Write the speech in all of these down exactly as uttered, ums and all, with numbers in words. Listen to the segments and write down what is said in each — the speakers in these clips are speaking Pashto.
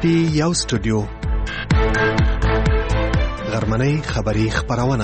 پی یو سټوډیو غرمنۍ خبری خبرونه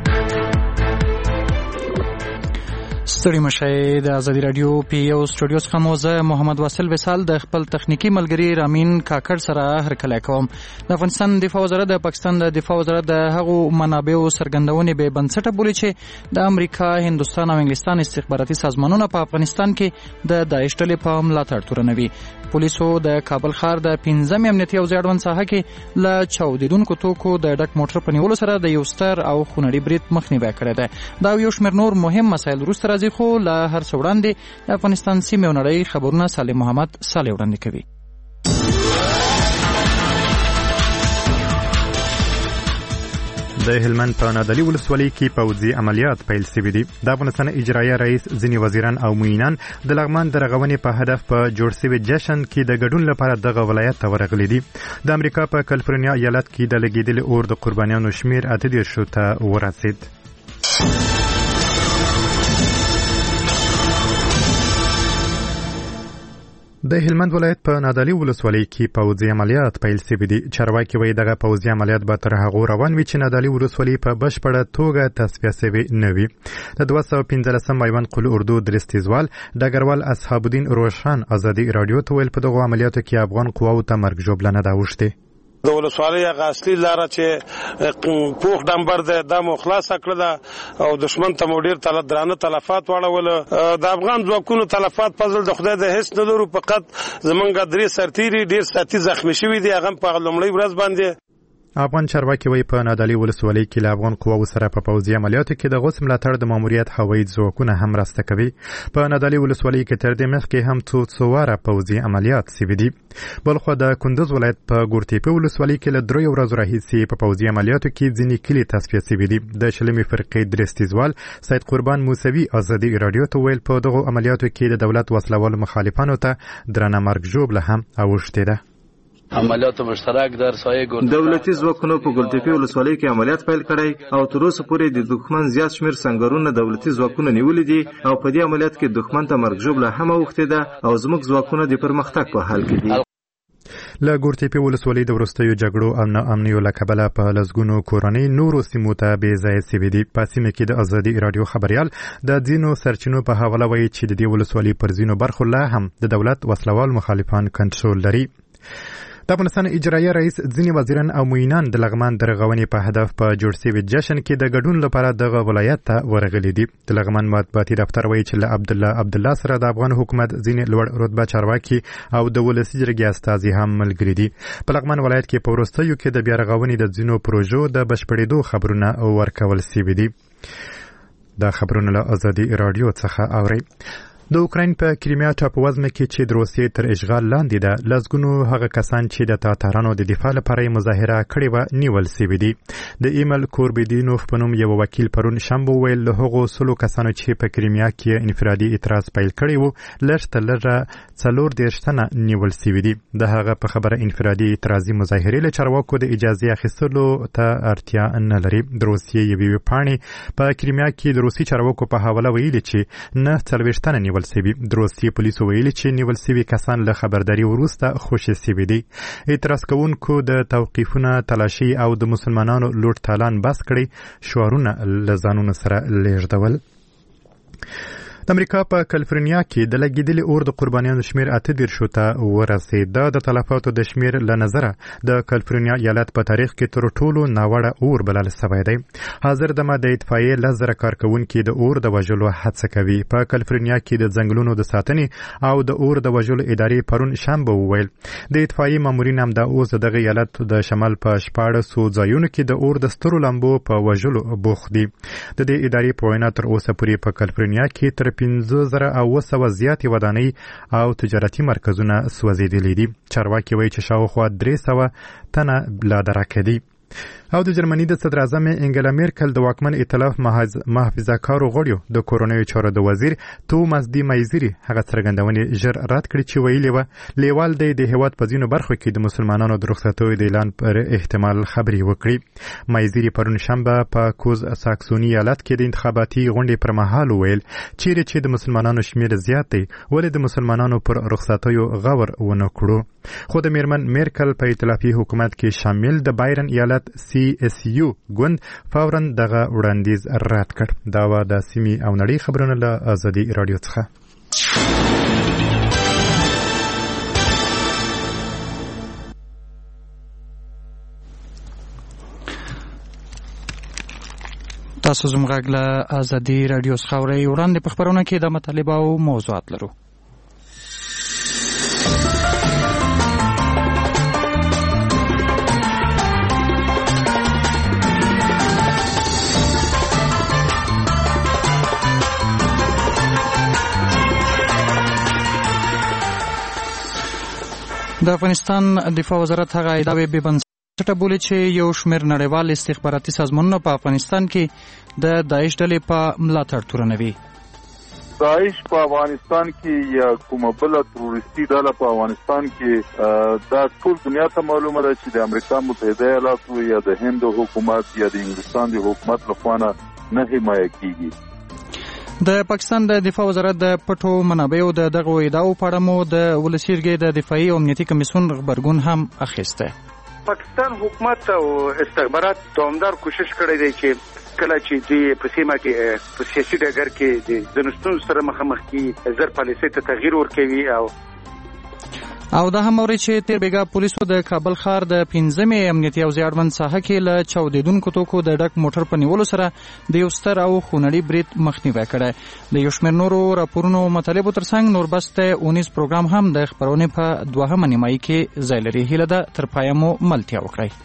ستړي مشه د ازادي رادیو پی یو سټوډیو څخه موزه محمد واصل وصال د خپل تخنیکی ملګری رامین کاکړ سره هرکلی کوم. د افغانستان دفاع وزارت د پاکستان د دفاع وزارت د هغو منابعو څرګندونې به بنسټه بولي چې د امریکا، هندوستان او انګلستان استخباراتي سازمانونه په افغانستان کې د داعش ډلې په ملاتړ تورنوي. پولیسو د کابل ښار د پنځم امنیتي او زیړبند ساحه کې له چاودیدونکو توکو د ډک موټر په نیولو سره د یو ستر او خونړي برید مخنیوی کړی دی. دا یو شمېر نور مهم مسایل وروسته راځي، خو له هر څه وړاندې د افغانستان سیمې او نړۍ خبرونه صالح محمد صالح وړاندې کوي. د هلمند په نادعلي ولسوالۍ کې پوځي عملیات پیل شوي دي. د افغانستان اجرایه رئیس ځینې وزیران او معینان د لغمان د رغونې په هدف په جوړ شوي جشن کې د ګډون لپاره دغه ولایت ته ورغلي دي. د امریکا په کالیفورنیا ایالت کې د لګېدلي اور د قربانیانو شمېر اته دېرشو ته ورسېد. د هلمند ولایت په نادعلي ولسوالۍ کې پوځي عملیات پیل شوي دي. چارواکي وایي دغه پوځي عملیات به تر هغو روان وي چې نادعلي ولسوالۍ په بشپړه توګه تصفیه شوې نه وي. د دوه سوه پنځلسم میوند قل اردو درې تیزوال ډګروال اصحاب الدین روشن ازادي راډیو ته ویل په دغو عملیاتو کې افغان قواو ته مرګ ژوبله نه ده اوښتې. د ولسوالۍ هغه اصلي لاره چې پوخ ډمبر ده دا مو خلاصه کړله او دښمن ته مو ډېر درانه تلفات واړول. د افغان ځواکونو تلفات فضل د خدای د هیڅ نه لرو، فقط زمونږ درې سرتیري ډېر ساتي زخمي شوي دي، هغه په لومړۍ ورځ باندې. افغان چارواکي وایي په نادعلي ولسوالۍ کې له افغان قواو سره په پوځي عملیاتو کې د غوث ملاتړ د ماموریت هوایي ځواکونه هم مرسته کوي. په نادعلي ولسوالۍ کې تر دې مخکې هم څو څو واره پوځي عملیات شوي دي. بلخوا د کندوز ولایت په ګورتیپي ولسوالۍ کې له دریو ورځو راهیسې په پوځي عملیاتو کې ځینې کلي تصفیه شوي دي. د شلمې فرقې درې تیزوال سید قربان موسوي ازادي راډیو ته ویل په دغو عملیاتو کې د دولت وسلوالو مخالفانو ته درنه مرګ ژوبله هم اوښتې ده. عملیات مشترک در سایه ګوند دولتي ځواکونو په ګلتپي ولسوالۍ کې عملیات پیل کړی او تر اوسه پورې د دښمن زیات شمېر سنګرونه دولتي ځواکونو نیولي دي او په دې عملیات کې دښمن ته مرګ ژوبله هم اوښتې ده او زموږ ځواکونه د پرمختګ په حال کې دي. له ګورتیپي ولسوالۍ د وروستیو جګړو او ناامنیو له کبله په لسګونو کورنۍ نورو سیمو ته بې ځایه شوي دي. په سیمه کې د ازادي راډیو خبریال د ځینو سرچینو په حواله وایي چې د دې ولسوالۍ پر ځینو برخو لا هم د دولت وسلوال مخالفان کنټرول لري. د افغانستان اجرایه رئیس ځینې وزیران او معینان د لغمان د رغونې په هدف په جوړ شوي جشن کې د ګډون لپاره دغه ولایت ته ورغلي دي. د لغمان مطبوعاتي دفتر وایي چې له عبدالله عبدالله سره د افغان حکومت ځینې لوړ رتبه چارواکي او د ولسي جرګې استازي هم ملګري دي. په لغمان ولایت کې په وروستیو کې د بیا رغونې د ځینو پروژو د بشپړېدو خبرونه ورکول شوي دي. دا خبرونه له ازادي راډیو څخه اورئ. د اوکراین په کریمیا ټاپووزمه کې چې د روسیې تر اشغال لاندې ده، لسګونو هغه کسان چې د تاتارانو د دفاع لپاره یې مظاهره کړې وه نیول شوي دي. د ایمل کوربیدینوف په نوم یو وکیل پرون شنبه وویل له هغو سلو کسانو چې په کریمیا کې انفرادي اعتراض پیل کړی و لږ تر لږه څلور دېرش تنه نیول شوي دي. د هغه په خبره انفرادي اعتراضي مظاهرې له چارواکو د اجازې اخیستلو ته اړتیا نه لري. د روسیې یوې پاڼې په کریمیا کې د روسي چارواکو په حواله ویلي چې نه څلوېښت تنه نیول شوي. د روسیې پولیسو ویلي چې نیول شوي کسان له خبرداري وروسته خوشي شوي دي. اعتراض کوونکو د توقیفونه، تلاشي او د مسلمانانو لوټ تالان بس کړي شعارونه له ځانونو سره لېږدول. د امریکا په کالیفورنیا کې د لګېدلي اور د قربانیانو شمېر اته دېرشو ته ورسېد. دا د تلفاتو د شمېر له نظره د کالیفورنیا ایالت په تاریخ کې تر ټولو ناوړه اور بلل شوی دی. حاضر دمه د اطفایې لس زره کارکوونکي د اور د وژلو هڅه کوي. په کالیفورنیا کې د ځنګلونو د ساتنې او د اور د وژلو ادارې پرون شنبه وویل د اطفایې مامورین هم د اوس د دغه ایالت د شمال په شپاړسو ځایونو کې د اور د سترو لمبو په وژلو بوخت دي. د دې ادارې په وینا تر اوسه پورې په کالیفورنیا کې تر پنځه زره او اوه سوه زیاتې ودانۍ او تجارتي مرکزونه سوځېدلي دي. چارواکي وایي چې شاوخوا درې سوه تنه لا درکه دي. او د جرمني د صدر اعظم انګلا میرکل د واکمن ائتلاف محافظه کارو غړیو د کورونیو چارو د وزیر توماس دی مایزری هغه څرګندونې ژر رد کړې چې ویلي و لیوال دی د هیواد په ځینو برخو کې د مسلمانانو د رخصتیو د اعلان پر احتمال خبري وکړي. مایزری پرون شنبه په کوز ساکسونی ایالت کې د انتخاباتي غونډې پر مهال ویل چیرې چې د مسلمانانو شمیر زیات دی ولې د مسلمانانو پر رخصتیو غور ونه کړو. خو د میرمن میرکل په ائتلافي حکومت کې شامل د بایرن ایالت سی اس یو ګوند فورا دغه وړاندیز رد کړ. دا و د سیمې او نړۍ خبرونه له ازادي رادیو څخه. تاسو زموږ له ازادي رادیو څخه اورئ. وړاندې په خبرونه کې د مطالب او موضوعات لرو. د افغانستان دفاع وزارت هغه ادعاوې بې بنسټه بولي چې یو شمېر نړیوال استخباراتي سازمانونه په افغانستان کې د داعش ډلې په ملاتړ تورنوي. داعش په افغانستان کې یا کومه بله تروریستي ډله په افغانستان کې دا ټول دنیا ته معلومه ده چې د امریکا متحده ایالاتو یا د هند حکومت یا د انګلستان د حکومت لخوا نه حمایه کیږي. د پاکستان د دفاع وزارت د پټو منابعو د دغو ادعاو په اړه مو د ولسي جرګې د دفاعي او امنیتي کمیسیون غبرګون هم اخیسته. پاکستان حکومت او استخبارات دوامدار کوشش کړی دی چې کله چې د په سیمه کې په سیاسي ډګر کې د ځنستون سره مخامخ کی زر پالیسي ته تغییر ورکوي او او دا هم اوري چې تیر بیګا پولیسو د کابل ښار د پنځمې امنیتي او زیړمن ساحه کې له چاودیدونکو توکو د ډک موټر په نیولو سره د یو ستر او خونړي برید مخنیوی کړی. د یو شمېر نورو راپورونو مطالبو ترڅنګ نوربست اونیز پروګرام هم د خبرونې په دوهمه نیمایي کې ځای لري. هیله ده تر پایه مو ملتیا وکړئ.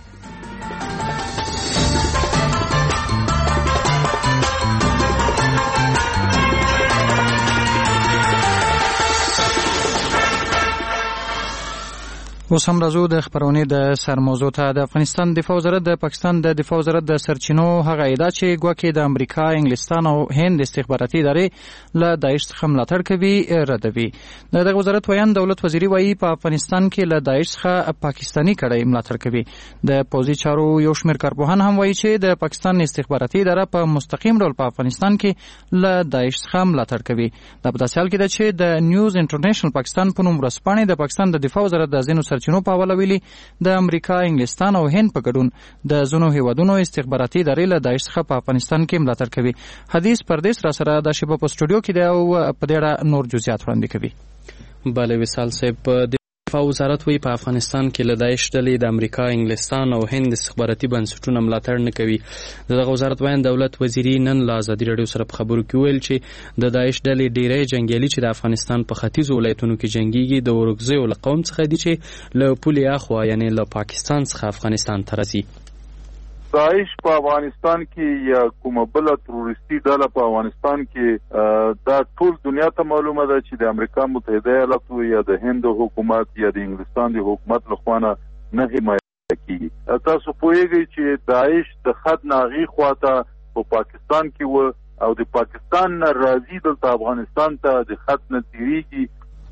اوس هم راځو د خبرونې د سر موضوع ته. د افغانستان دفاع وزارت د پاکستان د دفاع وزارت د سرچینو هغه ادعا چې ګواکې د امریکا، انګلستان او هند استخباراتي ادارې له داعش څخه ملاتړ کوي ردوي. د دغه وزارت ویان دولت وزیري وایي په افغانستان کې له داعش څخه پاکستاني کړۍ ملاتړ کوي. د پوځي چارو یو شمېر کارپوهان هم وایي چې د پاکستان استخباراتي اداره په مستقیم ډول په افغانستان کې له داعش څخه ملاتړ کوي. دا په داسې حال کې ده چې د نیوز انټرنیشنل پاکستان په نوم ورځپاڼې د پاکستان د دفاع وزارت د ځینو سرچینو په حواله ویلي د امریکا، انګلستان او هند په ګډون د ځینو هیوادونو استخباراتي ادارې له داعش څخه په افغانستان کې ملاتړ کوي. حدیث پردیس را سره د شپه په سټوډیو کې دی او په دې اړه نور جزئیات وړاندې کوي. بله وصال صاحب، په دفاع وزارت وی په افغانستان کې له داعش ډلې د امریکا، انګلستان او هند استخباراتي بنسټونه ملاتړ نه کوي. دغه وزارت وایي دولت وزیري نن له ازادي راډیو سره په خبرو کې ویل چې د داعش ډلې ډیری جنگیالي چې د افغانستان په ختیځو ولایتونو کې جنگيږي د ورکزیو له قوم څخه دي چې له پولې اخوا یعنی له پاکستان څخه افغانستان ته راځي. داعش په افغانستان کې یا کومه بله تروریستي ډله په افغانستان کې دا ټول دنیا ته معلومه ده چې د امریکا متحده ایالاتو یا د هند حکومت یا د انګلستان د حکومت لخوا نه حمایه کیږي. تاسو پوهیږئ چې داعش د خط ناغي خواته په پاکستان کې و او د پاکستان نه راځي دلته افغانستان ته د خط نه تیریږي.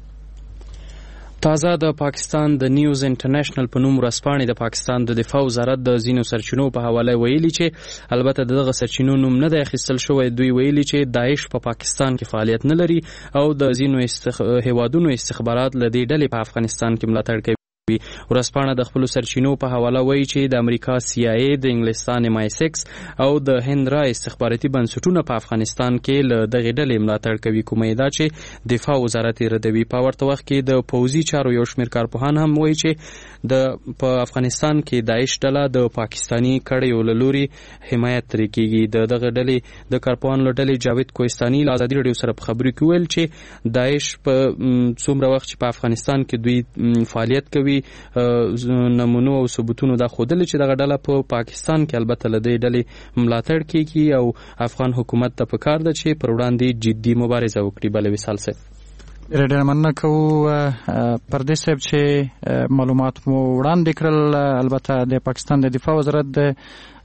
تازه د پاکستان د نیوز انټرنیشنل په نوم ورځپاڼې د پاکستان د دفاع وزارت د ځینو سرچینو په حواله ویلي چې البته دغه سرچینو نوم نه دی اخیستل شوی. دوی ویلي چې داعش په پا پاکستان کې فعالیت نه لري او د ځینو استخ... هیوادونو استخبارات له دې ډلې په افغانستان کې ملاتړ کوي. ورځپاڼه د خپلو سرچینو په حواله وایي چې د امریکا سی آی ای، د انګلستان ایم آی سکس او د هند را استخباراتي بنسټونه په افغانستان کې له دغې ډلې ملاتړ کوي. کومه ادعا چې دفاع وزارت یې ردوي. په ورته وخت کې د پوځي چارو یو شمېر کارپوهان هم وایي چې د په افغانستان کې داعش ډله د پاکستاني کړیو له لوري حمایت ترې کیږي. د دغه ډلې د کارپوهانو له ډلې جاوید کوهستاني له ازادي راډیو سره په خبرو کې ویل چې داعش په څومره وخت چې په افغانستان کې دوی فعالیت کوي نمونو او ثبوتونو دا ښودلي چې دغه ډله په پاکستان کې البته له دې ډلې ملاتړ کیږي او افغان حکومت ته پکار ده چې پر وړاندې جدي مبارزه وکړي. بله وصال صاحب، ډېر ډېر مننه کوو پردیس صاحب چې معلومات مو وړاندې کړل. البته د پاکستان د دفاع وزارت د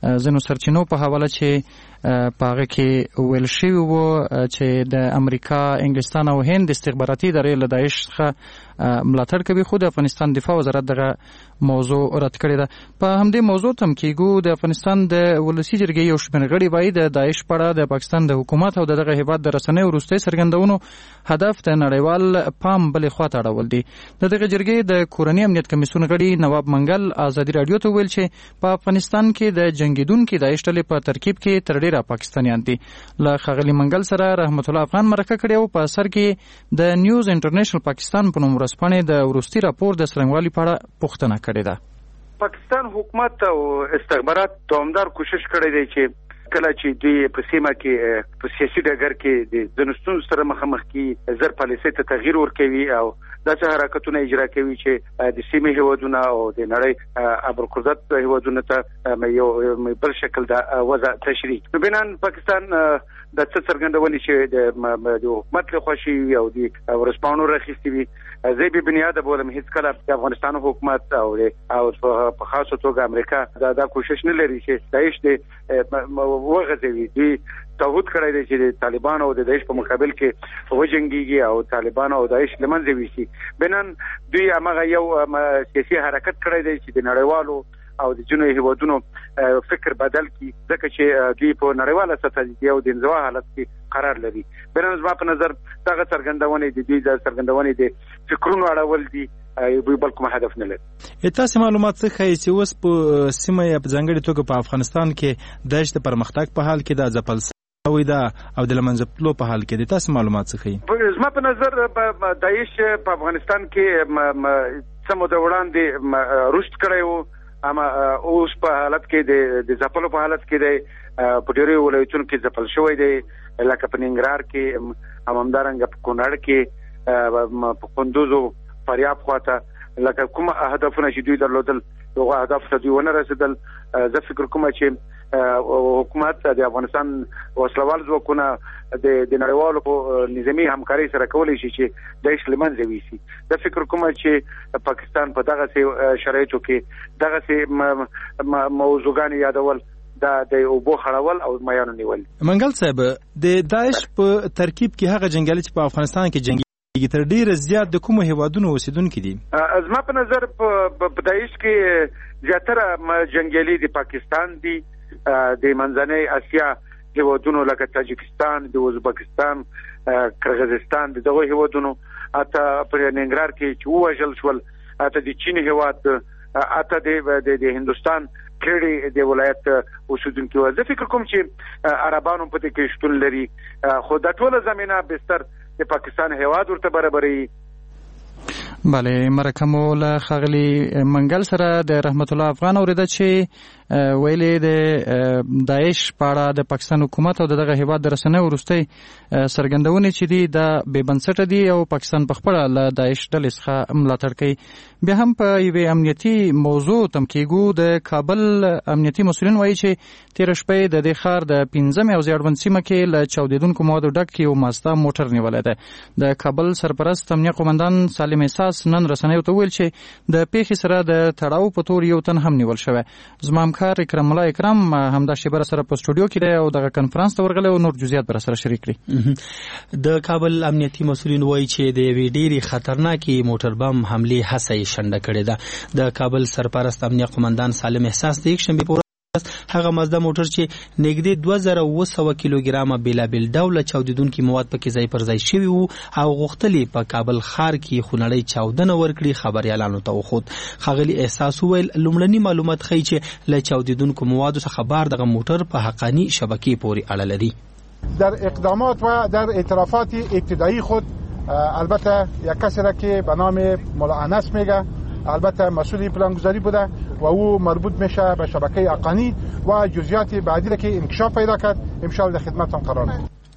ځینو سرچینو په حواله چې په هغه کې ویل شوي وو چې د امریکا، انګلستان او هند استخباراتي ادارې له داعش څخه ملاتړ کوي، خو د افغانستان دفاع وزارت دغه موضوع رد کړې ده. په همدې موضوع تم کېږو د افغانستان د ولسي جرګې یو شمېر غړي وایي د داعش په اړه د پاکستان د حکومت او دغه هیواد د رسنیو وروستۍ څرګندونو هدف د نړیوال پام بلې خواته اړول دي. د دغه جرګې د کورني امنیت کمیسیون غړي نواب منګل ازادي راډیو ته ویل چې په افغانستان کې د جنګیدونکو داعش ډلې په ترکیب کې تر ډېره پاکستانیان دي. له ښاغلي منګل سره رحمت الله افغان مرکه کړې او په اثر کې د نیوز انټرنیشنل پاکستان په نوم ورځپاڼې د وروستي راپور د څرنګوالي په اړه پوښتنه کړې ده. پاکستان حکومت او استخبارات دوامدار کوشش کړی دی چې کله چې دوی په سیمه کې په سیاسي ډګر کې د ځنستون سره مخامخ کی زر پالیسۍ ته تغییر ورکوي او داسې حرکتونه اجرا کوي چې د سیمې هیوادونه او د نړۍ ابرقدرت هیوادونه ته یو بل شکل د وضع تشریح. بنان پاکستان د څه څرګندونې چې د حکومت له خوشي او د ورسپانو راخېستي وي، زه به بنیاده بولم هیڅ کله د افغانستان حکومت او او په خاصه توګه امریکا دا, دا کوشش نه لري چې داعش د وغځوي. دوی تعهد کړی دی چې د طالبان او د داعش په مقابل کې وجنګيږي او طالبان او داعش لمنځه ويسي. بنان دوی هغه یو سیاسي حرکت کړی دی چې د نړیوالو او د جنوبي هیوادونو فکر بدل کی، ځکه چې دوی په نړیواله سطح یو د انزوا حالت کې قرار لري. بنان زما په نظر دغه څرګندونې د دوی د څرګندونې د فکرونو اړول دي، دوی بل کوم هدف نه لري. تاسو معلومات څه ښیي چې اوس په سیمه په ځانګړي توګه په افغانستان کې داعش د پرمختګ په حال کې د ځپل شوی ده او د لمنځه تلو په حال کې دي؟ تاسو معلومات څه ښیي؟ زما په نظر داعش په افغانستان کې څه موده وړاندې رشد کړی وو، اما اوس په حالت کې د ځپلو په حالت کې دی. په ډېرو ولایتونو کې ځپل شوی دی، لکه په ننګرهار کې، همدارنګه په کونړ کې، په کندوز او فاریاب خواته، لکه کوم هدفونه چې دوی درلودل هغه اهداف ته دوی ونه رسیدل. زه فکر کوم چې حکومت د افغانستان وسلوال ځواکونه د نړیوالو په نظامي همکاري سره کولی شي چې داعش لمنځه ویسي. زه فکر کوم چې پاکستان په دغه شرایطو کې دغه موضوعګان یادول دا د اوبو خړول او میانو نیول. منګل صاحب، د داعش په ترکیب کې هغه جنگیالي چې په افغانستان کې جنگي تر ډیره زیات د کومو هیوادونو اوسیدونکو دي؟ زما په نظر په داعش کې زیاتره جنگیالي د پاکستان دي، د منځنۍ اسیا هیوادونو لکه تاجکستان، د ازبکستان، قرغیزستان، دغه هیوادونو، اته په ننګرهار کې چې وژل شول، اته د چین هیواد، اته د هندستان کړي د ولایت اوسیدونکو. زه فکر کوم چې عربانو په دې کې شتون لري، خو د ټوله زمينه بستر د پاکستان هیواد ورته برابري. بله، مرکه مو له ښاغلي منګل سره د رحمت الله افغان اوریده چې ویلې د داعش په اړه د پاکستان حکومت او دغه هیواد د رسنیو وروستۍ څرګندونې چې دي دا بې بنسټه دي او پاکستان په خپله له داعش ډلې څخه ملاتړ کوي. بیا هم په یوې امنیتي موضوع تم کېږو. د کابل امنیتي مسؤلین وایي چې تېره شپه د دې ښار د پنځمې او زیړبند سیمه کې له چاودېدونکو موادو ډک یو مازدا موټر نیولی دی. د کابل سرپرست امنیه قومندان سالم احساس نن رسنیو ته ویل چې د پیښې سره د تړاو په تور یو تن هم نیول شوی. زما همکار اکرم الله اکرم همدا شیبه سره په سټوډیو کې دی او دغه کنفرانس ته ورغلی او نور جزئیات به سره شریک کړي. د کابل امنیتي مسؤلین وایي چې د یوې ډېرې خطرناکې موټر بم حملې هڅه یې شنډه کړې ده. د کابل سرپرست امنیه قومندان سالم احساس د یکشنبې په هغه مازدا موټر چې نږدې دوه زره اوه سوه کیلوګرامه بېلابېل ډوله چاودېدونکي مواد پکې ځای پر ځای شوي وو او غوښتل په کابل ښار کې خونړۍ چاودنه ورکړي، خبریالانو ته وښود. ښاغلي احساس وویل لومړني معلومات ښیي چې له چاودېدونکو موادو څخه بار دغه موټر په حقاني شبکې پورې اړه لري. در اقدامات و در اعترافات ابتدایی خود البته یک کسی را که به نام مولا انس میگه، البته مسئول پلانگذاری بوده و او مربوط میشه به شبکه حقانی و جزئیات بعدی را که انکشاف پیدا کرد ان شاء الله در خدمتتون قرار میدیم.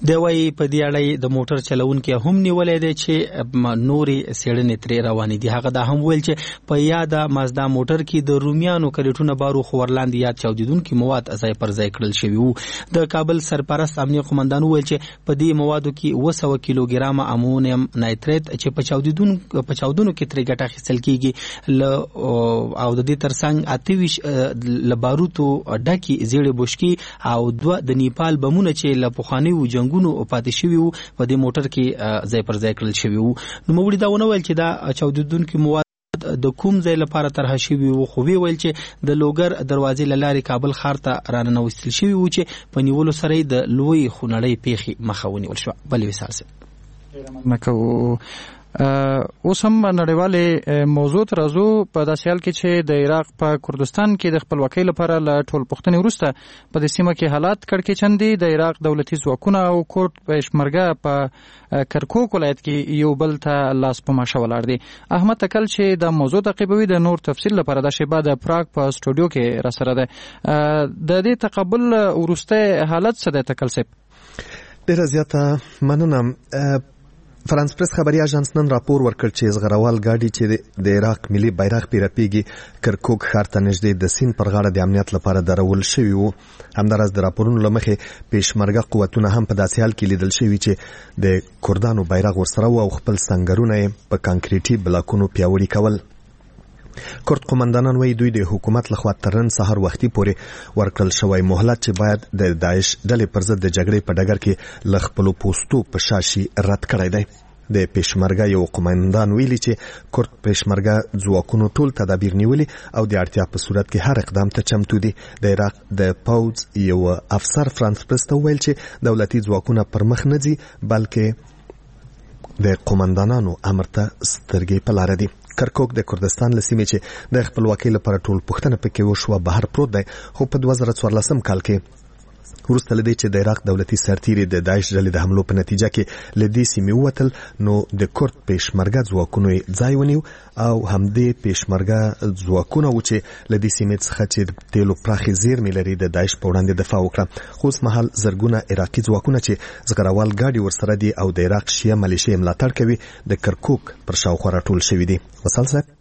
د وای په دې اړه د موټر چلونکو هم نیولې ده چې نورې سیړنې ترې روانې دي. هغه دا هم ویل چې په یاد مازدا موټر کې د رومیانو کریټونه بارو خورلاندې یاد چاودیدونکو مواد ځای پر ځای کړل شوی وو. د کابل سرپرست امنیه قومندان ویل چې په دې موادو کې دوه سوه کیلوګرام امونیم نایتریت چې په چاودیدونکو په چاودونو کې ترې ګټه اخیستل کیږي ل او د دې ترڅنګ اتویش ل باروتو ډکی زیړې بوشکی او دوه د نیپال بمونه چې ل پخوانی و جنگونو پاتې شوی وو په دې موټر کې ځای پر ځای کړل شوی وو. نو موږ دا ونه ویل چې دا چاودیدونکو مواد د کوم ځای لپاره طرح شوی وو، خو وی ویل چې د لوګر دروازې لارې کابل ښار ته راننوستل شوی وو چې په نیولو سره د لوی خونړۍ پیښې مخه ونیول شو. بل وسال سي مکو اوس هم نړیواله موضوع تر ازو په داسې حال کې چې د عراق په کردستان کې د خپلواکۍ لپاره له ټول پښتنې وروسته په دې سیمه کې حالات کړکېچن دي. د عراق دولتي ځواکونه او کورد پېشمرګه په کرکوک ولایت کې یو بل ته لاس په ماشه ولاړ دي. احمد تکل چې د موضوع تعقیبوي د نور تفصیل لپاره د شیبه د پراګ په سټوډیو کې را سره ده. د دې تقبل وروسته حالت څه ده تکل صاحب؟ ډېره زیاته مننه. فرانس پریس خبري اژانس نن راپور ورکړ چې زغروال ګاډي چې د عراق ملي بیرغ پیرپیږي کرکوک ښار ته نږدې د سیند پر غاړه د امنیت لپاره درول شوي وو. همداراز د راپورونو له مخې پېشمرګه قوتونه هم په داسې حال کې لیدل شوي چې د کردانو بیرغ ورسره و او خپل سنګرونه یې په کانکریټي بلاکونو پیاوړي کول. کورد قومندانان وایي دوی د حکومت لخوا تر نن سهار وختي پورې ورکړل شوی مهلت چې باید د داعش ډلې پر ضد د جګړې په ډګر کې له خپلو پوستو په شا شي رد کړی دی. د پېشمرګه یو قومندان ویلي چې کورد پېشمرګه ځواکونو ټول تدابیر نیولي او د اړتیا په صورت کې هر اقدام ته چمتو دي. د عراق د پوځ یو افسر فرانس پریس ته وویل چې دولتي ځواکونه پر مخ نه ځي بلکې د قومندانانو امر ته سترګې په لاره دي. کرکوک د کردستان له سیمې چې د خپلواکۍ لپاره ټول پوښتنه پکې وشوه بهر پروت دی، خو په دوه زره څوارلسم کال کې وروسته له دې چې د عراق دولتي سرتیري د داعش ډلې د حملو په نتیجه کې له دې سیمې ووتل، نو د کورد پېشمرګه ځواکونو یې ځای ونیو او همدې پېشمرګه ځواکونه وو چې له دې سیمې څخه چې د تیلو پراخې زیرمې لري د داعش په وړاندې دفاع وکړه. خو اوس مهال زرګونه عراقي ځواکونه چې زغروال ګاډي ورسره دي او د عراق شیعه ملیشې ملاتړ کوي د کرکوک پر شاوخوا راټول شوي دي. وصال صاحب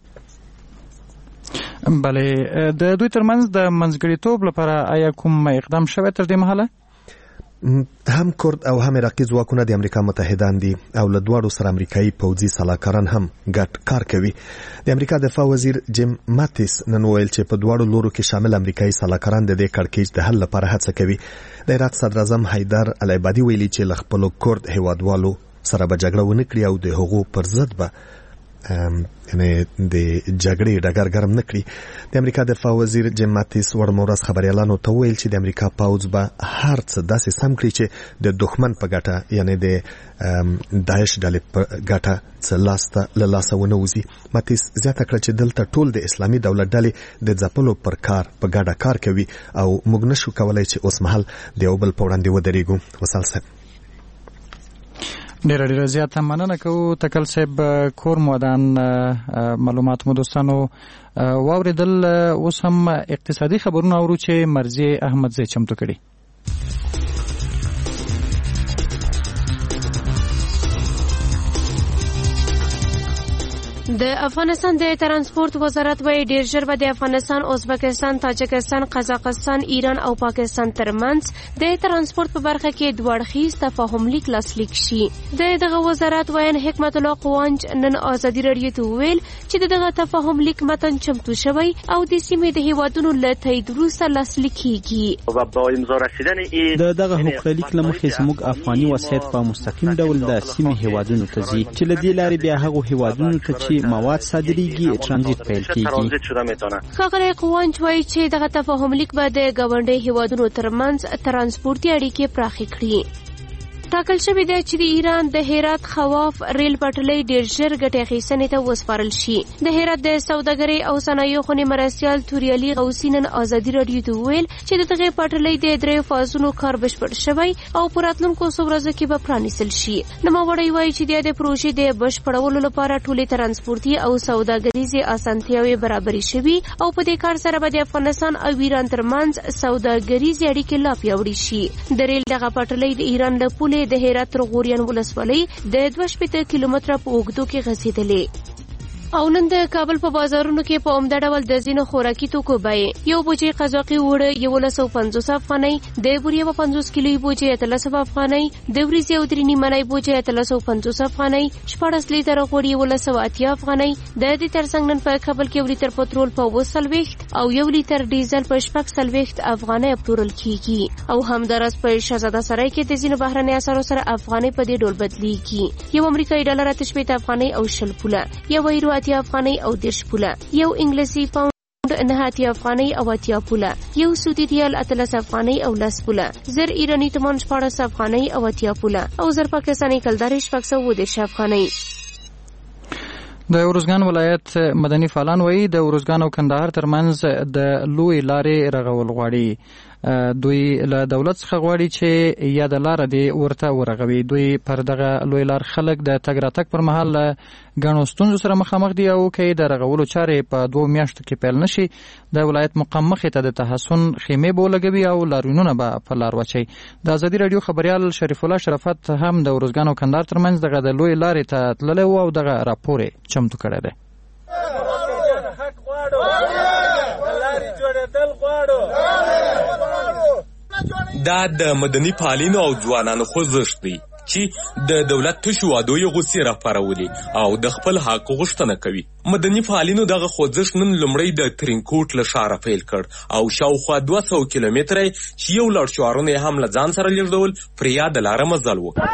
بله، د دوی ترمنځ د منځګړیتوب لپاره آیا کوم اقدام شوی تر دې مهاله؟ هم کورد او هم عراقي ځواکونه د امریکا متحدان دي او له دواړو سره امریکایي پوځي سلاکاران هم ګډ کار کوي. د امریکا دفاع وزیر جیم ماتیس نن ویل چې په دواړو لورو کې شامل امریکایي سلاکاران د دې کړکېچ د حل لپاره هڅه کوي. د عراق صدر اعظم حیدر العبادي ویلي چې له خپلو کورد هیوادوالو سره به جګړه ونه کړي او د هغو پر ضد به یعنی د جګړې ډګر ګرم نه کړي. د امریکا دفاع وزیر جیم ماتیس وړمه ورځ خبریالانو ته ویل چې د امریکا پوځ به هر څه داسې سم کړي چې د دښمن په ګټه یعنی د داعش ډلې په ګټه څه لاسته له لاسه ونه وځي. ماتیس زیاته کړه چې دلته ټول د اسلامي دولت ډلې د ځپلو پر کار په ګډه کار کوي او موږ نشو کولی چې اوس مهال د یو بل په وړاندې ودرېږو. وصال صاحب ډیره ډیره زیاته مننه کوو. تکل صاحب کور مودان معلومات مو دوستانو واوریدل. اوس هم اقتصادي خبرونه اورو چې مرزي احمدزی چمتو کړي. د افغانستان د ترانسپورت وزارت وايي ډیر ژر به د افغانستان، ازبکستان، تاجکستان، قزاقستان، ایران او پاکستان ترمنځ د ترانسپورت په برخه کې دوه اړخیز تفاهم لیک لاسلیک شي. د دغه وزارت وایي حکمت الله قوانج نن ازادي راډیو ته ویل چې دغه تفاهم لیک متن چمتو شوی او د سیمې د هیوادونو له تایید وروسته لاسلیک کیږي. با امضا رسیدن د دغه حقوقي لیک له مخې زموږ افغاني وسایط په مستقیم ډول د سیمې هیوادونو ته ځي چې له دې لارې بیا هغه هیوادونو ته چې مواد صادریږي ترانزیت پیل کیږي. ښاغلی قوانج وایي چې دغه تفاهم لیک به د ګاونډي هیوادونو ترمنځ ترانسپورتي اړیکې پراخې کړي. ټاکل شوې ده چې د ایران د هرات خواف ریل پټلۍ ډېر ژر ګټې اخیستنې ته وسپارل شي. د هرات د سوداګرۍ او صنایعو خونې مرستیال توریالي غوثي نن ازادي راډیو ته وویل چې د دغې پټلۍ د دریو فازونو کار بشپړ شوی او په راتلونکو څو ورځو کې به پرانیستل شي. نوموړی وایي چې د پروژې د بشپړولو لپاره ټولې ترانسپورتي او سوداګریزې اسانتیاوې برابرې شوي او په دې کار سره به د افغانستان او ایران ترمنځ سوداګریزې اړیکې لا پیاوړې شي. د ریل دغه پټلۍ د ایران له پولې لارې د هرات تر غوریان ولسوالۍ د دوه شپېته کیلومتره په اوږدو کې غځېدلې. او نن د کابل په بازارونو کې په عمده ډول د ځینو خوراکي توکو بیې یو بوجۍ قزاقي اوړه یولس سوه پنځوس افغانۍ، د بورې یوه پنځوس کیلویي بوجۍ اتلس سوه افغانۍ، د وریځې او درې نیمنۍ بوجۍ اتلس سوه پنځوس افغانۍ، شپاړس لیتره غوړي یولس سوه اتیا افغانۍ. د دې ترڅنګ نن په کابل کې یو لیتر پټرول په اووه څلوېښت او یو لیتر ډیزل په شپږ څلوېښت افغانۍ پلورل کیږي. او همداراز په شهزاده سرای کې د ځینو بهرنۍ اسعارو سره افغانۍ په دې ډول بدلیږي. یو امریکایي ډالر اته شپېته افغانۍ او شل پوله، یو یورو اتیا افغانۍ او دېرش پوله، یو انګلیسي پاونډ نهه اتیا افغانۍ او اتیا پوله، یو سعودي ریال اتلس افغانۍ او لس پوله، زر ایراني تومان شپاړس افغانۍ او اتیا پوله او زر پاکستاني کلدارې شپږ سوه اووه دېرش افغانۍ. د ارزګان ولایت مدني فعالان وایي د ارزګان او کندهار ترمنځ د لوی لارې رغول غواړي. دوی له دولت څخه غواړي چې یا د لاره دی ورته ورغوي. دوی پر دغه لوی لار خلک د تګ راتګ پر مهال له ګڼو ستونزو سره مخامخ دي او که د رغولو چارې په دوو میاشتو کې پیل نشي د ولایت مقام مخې ته د تحسن خیمې به ولګوي او لاریونونه به په لار واچوي. د ازادي راډیو خبریال شریف الله شرافت هم د ارزګان او کندهار ترمنځ دغه د لوی لارې ته تللی و او دغه راپور یې چمتو کړی دی. دا د مدني فعالینو او ځوانانو خوځښت دی چې د دولت تشو وعدو یې غوسې راپارولي او د خپل حق غوښتنه کوي. مدني فعالینو دغه خوځښت نن لومړی د ترینکوټ له ښاره پیل کړ او شاوخوا دوه سوه کیلومتره چې یو لړ شعارونه یې هم له ځان سره لیږدول پر یاده لاره مزل و.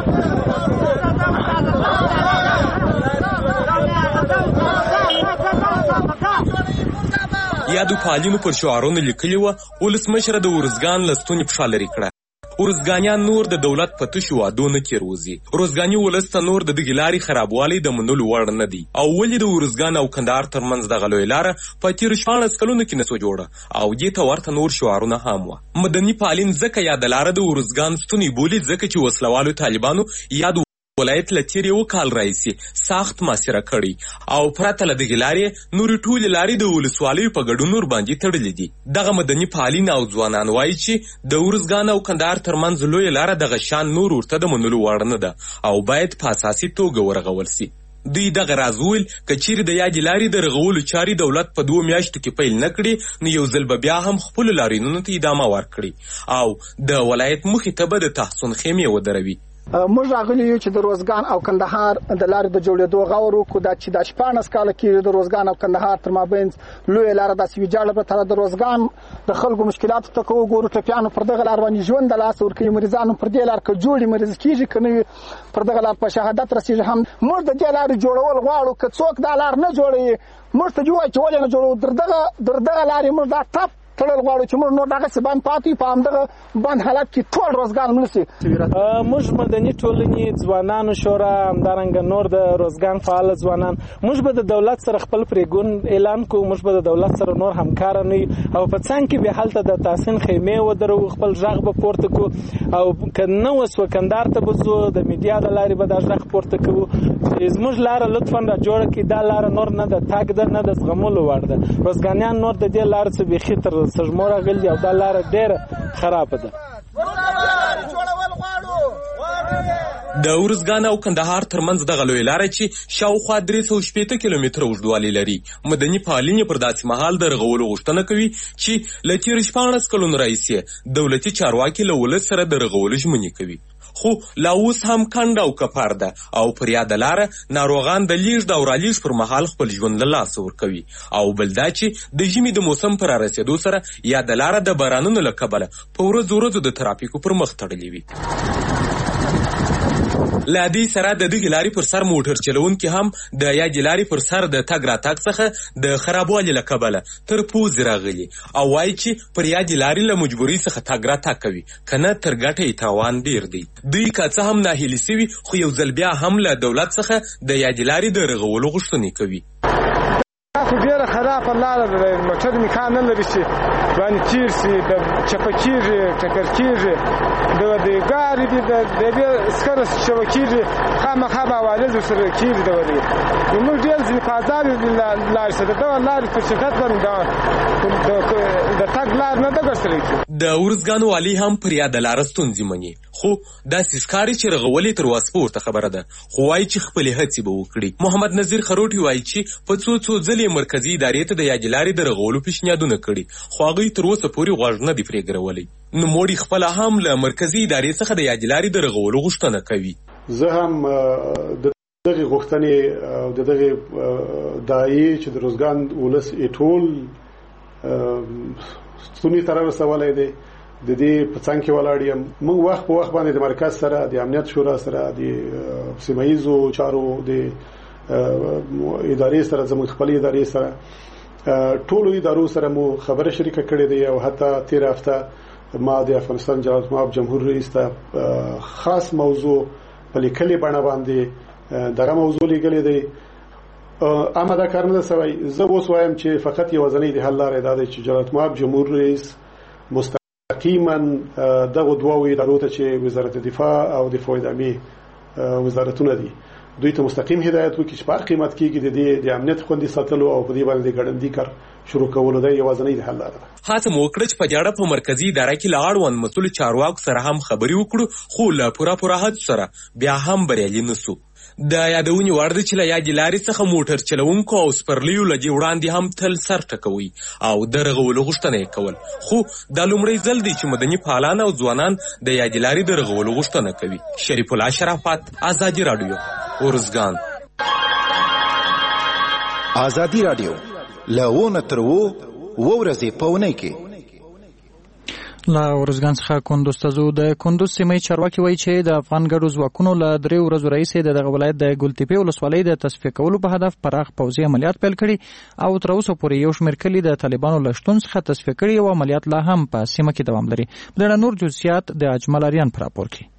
یادو فعالینو پر شعارونو لیکلي وه ولسمشره د ارزګان له ستونې پښه لرې کړه. ارزګانیان نور د دولت په تشو وعدو نه کیروزي. ارزګاني ولس ته نور د دغې لارې خرابوالی د منلو وړ نه دی او ولې د ارزګان او کندهار ترمنځ دغه لویه لاره په تېرو شپاړس کلونو کې نه سوه جوړه او دې ته ورته نور شعارونه هم وه. مدني فعالین ځکه یاده لاره د ارزګان ستونی بولي ځکه چې وسلوالو طالبانو یاد ولایت له تېر یو کال راهیسې سخت محاصره کړی او پرته له دغې لارې نورې ټولې لارې د ولسوالیو په ګډون ورباندې تړلې دي. دغه مدني فعالین او ځوانان وایي چې د ارزګان او کندهار ترمنځ لویه لاره دغه شان نور ورته د منلو وړ نه ده او باید په اساسي توګه ورغول سي. دوی دغه راز وویل که چیرې د یادې لارې د رغولو چارې دولت په دوو میاشتو کې پیل نه کړي نو یو ځل به بیا هم خپلو لاریونونو ته ادامه ورکړي او د ولایت مخې ته به د تحسن خیمې ودروي. موږ راغلي یو چې د روزګان او کندهار د لارې د جوړېدو غور وکړو دا چې د شپاړس کاله کې د روزګان او کندهار تر مابینځ لویه لاره داسې ویجاړه پرته ده. د روزګان د خلکو مشکلاتو ته که وګورو ټپیانو پر دغه لار باندې ژوند د لاسه ورکوي، مریضانو پر دې لار که جوړي مریض کېږي که نه وي پر دغه لار په شهادت رسېږي. هم موږ د دې لارې جوړول غواړو که څوک دا لار نه جوړوي موږ ته دې ووایي چې ولې نه جوړوو. در دغه در دغه لارې موږ دا ټپ تړل غواړو چې موږ نور دغسې بند پاتې په همدغه بند حالت کې ټول روزګان مړه سي. موږ مدني ټولنې ځوانانو شورا همدارنګه نور د روزګان فعاله ځوانان موږ به د دولت سره خپل پرېږون اعلان کوو. موږ به د دولت سره نور همکاره نه یو او په څنګ کې به هلته د تحسین خیمې ودرو، خپل غږ به پورته کوو او که نه وسوه کندهار ته به ځو د میډیا د لارې به دا غږ پورته کوو چې زموږ لاره لطفا را جوړه کړي. دا لاره نور نه د تګ ده نه د زغملو وړ ده. روزګانیان نور د دې لارې څه بیخي تر سږمو راغلي او دا لاره ډېره خرابه ده. د ارزګان او کندهار ترمنځ دغه لویه لاره چې شاوخوا درې سوه شپېته کیلومتره اوږدوالی لري مدني فعالین پر داسې مهال د رغولو غوښتنه کوي چې له تېرو شپاړس کلونو راهیسې دولتي چارواکي له ولس سره د رغولو ژمنې کوي خو لا اوس هم کنډه او کپر ده او پر یاده لاره ناروغان د لیږد او رالیږد پر مهال خپل ژوند له لاسه ورکوي او بل دا چې د ژمي د موسم پر رارسېدو سره یاده لاره د بارانونو له کبله په ورځو ورځو د ترافیکو پر مخ تړلې وي. له دې سره د دغې لارې پر سر موټر چلوونکي هم د یادې لارې پر سر د تګ راتګ څخه د خرابوالي له کبله تر پوزې راغلي او وایي چې پر یادې لارې له مجبورۍ څخه تګ راتګ کوي که نه تر ګټه یې تاوان ډېر دی. دوی که څه هم ناهیلي سوي خو یو ځل بیا هم له دولت څخه د یادې لارې د رغولو غوښتنې کوي. خو ډېره خراب پر لاره موټر امکان نه لري چې باندې تیر شي د چپه کېږي ټکر کېږي د دې ګاډي دي د دې سکره شوه کېږي خامخا به عوارض ورسره کېږي د ودې موږ ډېر ځینې په ازادې لارې سره دغه لارې په شرکت باندې د تګ لار نه ده ګرځېدلې. د ارزګان والي هم پر یاده لاره ستونزې مني، خو داسې ښکاري چې رغولې تر وسه پورته خبره ده، خو وایي چې خپلې هڅې به وکړي. محمد نظیر خروټي وایي چې په څو څو ځلې مرکزي ادارې ته د یادې لارې د رغولو پیشنهادونه کړي، خو هغوی تر اوسه پورې غوږ نه دي پرې ګرولی. نوموړي خپله هم له مرکزي ادارې څخه د یادې لارې د رغولو غوښتنه کوي. زه هم د دغې غوښتنې او د دغې داعیې چې د روزګان ولس یې ټول ستوني ته رارسولی دی، د دې په څنګ کې ولاړ یم. موږ وخت په وخت باندې د مرکز سره، د امنیت شورا سره، د سیمه ییزو چارو د ادارې سره، زموږ خپلې ادارې سره، ټولو ادارو سره مو خبره شریکه کړې ده. او حتی تېره هفته ما د افغانستان جلالتمآب جمهور رئیس ته خاص موضوع په لیکلې بڼه باندې دغه موضوع لیږلې دی. اما دا کار نه ده سوی. زه اوس وایم چې فقط یوازینۍ د حل لاره دا دی چې جلالتمآب جمهور رئیس مستقیما دغه دوه ادارو ته چې وزارت دفاع او دفاع دامي وزارتونه دي، دوی ته مستقیم هدایت وکړي چې په هر قیمت کېږي د دې د امنیت خوندي ساتلو او په دې باندې د ګړندي کار شروع کولو دی یوازینۍ د حل لاره ده. هڅه مو وکړه چې په دې اړه په مرکزي اداره کې له اړوند مسؤلو چارواکو سره هم خبرې وکړو، خو له پوره پوره هڅو سره بیا هم بریالي نه سو. د یادونې وړ ده چې له یادې لارې څخه موټر چلوونکو او سپرلیو له دې وړاندې هم تل سر ټکوي او د رغولو غوښتنه یې کول، خو دا لومړی ځل دی چې مدني فعالان او ځوانان د یادې لارې د رغولو غوښتنه کوي. شریف الله شرافت، ازادي راډیو، ارزګان. ازادي راډیو له ونه تر وو ورځې په اونۍ کې له ارزګان څخه کندوز ته ځو. د کندوز سیمې چارواکي وایي چې د افغان ګډو ځواکونو له درې ورځو راهیسې د دغه ولایت د ګلتیپې ولسوالۍ د تصفیه کولو په هدف پراخ پوځي عملیات پیل کړي او تر اوسه پورې یو شمېر کلي د طالبانو له شتون څخه تصفیه کړي او عملیات لا هم په سیمه کې دوام لري. د دې نور جزئیات د اجمل اریان په راپور کې.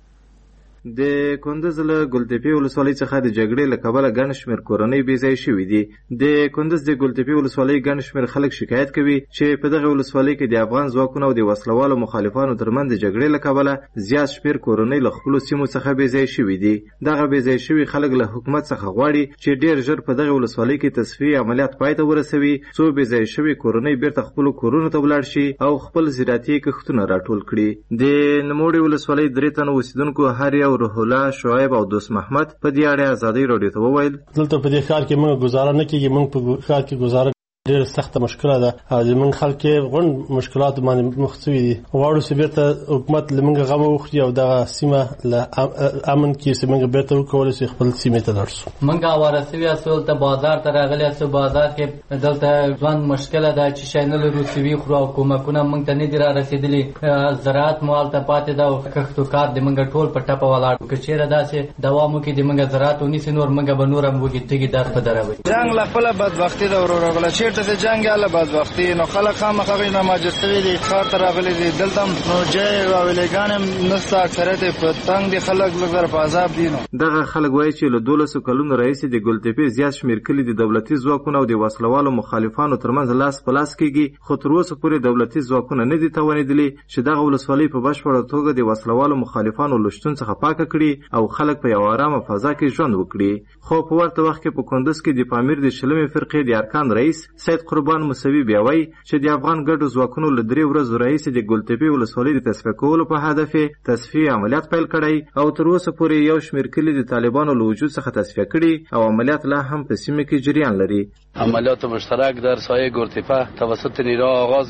د کندز له ګلتیپې ولسوالۍ څخه د جګړې له کبله ګڼ شمېر کورنۍ بې ځایه شوي دي. د کندز د ګلتیپې ولسوالۍ ګڼ شمېر خلک شکایت کوي چې په دغه ولسوالۍ کې د افغان ځواکونو او د وسلوالو مخالفانو ترمنځ د جګړې له کبله زیات شمېر کورنۍ له خپلو سیمو څخه بې ځایه شوي دي. دغه بې ځایه شوي خلک له حکومت څخه غواړي چې ډېر ژر په دغه ولسوالۍ کې تصفیې عملیات پای ته ورسوي، څو بې ځایه شوي کورنۍ بیرته خپلو کورونو ته ولاړ شي او خپل زراعتي کښتونه راټول کړي. د نوموړې ولسوالۍ درې تنه اوسېدونکو هر یو روح الله، شعیب او دوست محمد په دې اړه ازادي راډیو ته وویل دلته په دې ښار کې موږ گزاره نه کیږي، موږ په ښار کې گزاره ډېر سخته مشکله ده او زموږ خلک غون مشکلات باندې مخ شوي دي. غواړو چې بیرته حکومت له موږ غم وخوري او دغه سیمه له امن کې چې موږ بیرته وکولای شو خپل سیمې ته لاړ شو. موږ ورسوي اصل ته بازار ته راغلي اسو بازار کې دلته ځوان مشکله ده چې شینه له روسوي خو او کومکونه موږ ته نه دي را رسیدلي. زراعت مال ته پاتې ده او کښتو کار د موږ ټول په ټاپه ولاړ کچېره داسې دوامو کې د موږ زراعت ونیسي نور موږ به نور هم وګي تګي در په دروي. جنگ لا خپل بدبختی ده ورورغله چیرته د جنگ اله بدبختی نو خلک خامخا نه ماجستوي دي خاطر تر راغلي دي دلته نو جې او ویلګان نسته اکثریت په تنگ دي خلک لږ په عذاب دي. نو دغه خلک وایي چې له دولسو کلونو راهیسې د ګلتیپې زیات شمېر کلي د دولتي ځواکونو او د وسلوالو مخالفانو ترمنځ لاس په لاس کېږي، خو تر اوسه پورې دولتي ځواکونه نه دي توانېدلي چې دغه ولسوالۍ په بشپړه توګه د وسلوالو مخالفانو له شتون څخه پاکه کړي او خلک په یوه ارامه فضا کې ژوند وکړي. خو په ورته وخت کې په کندز کې د پامیر د شلمې فرقې د ارکان رئیس سید قربان موسوي بیا وایي چې د افغان ګډو ځواکونو له درې ورځو راهیسې د ګلتیپې ولسوالۍ د تصفیه کولو په هدف یې تصفیې عملیات پیل کړی او تر اوسه پورې یو شمېر کلي د طالبانو له وجود څخه تصفیه کړي او عملیات لا هم په سیمه کې جریان لري. عملیات مشترک در سایه ګلتیپه توسط نیروها آغاز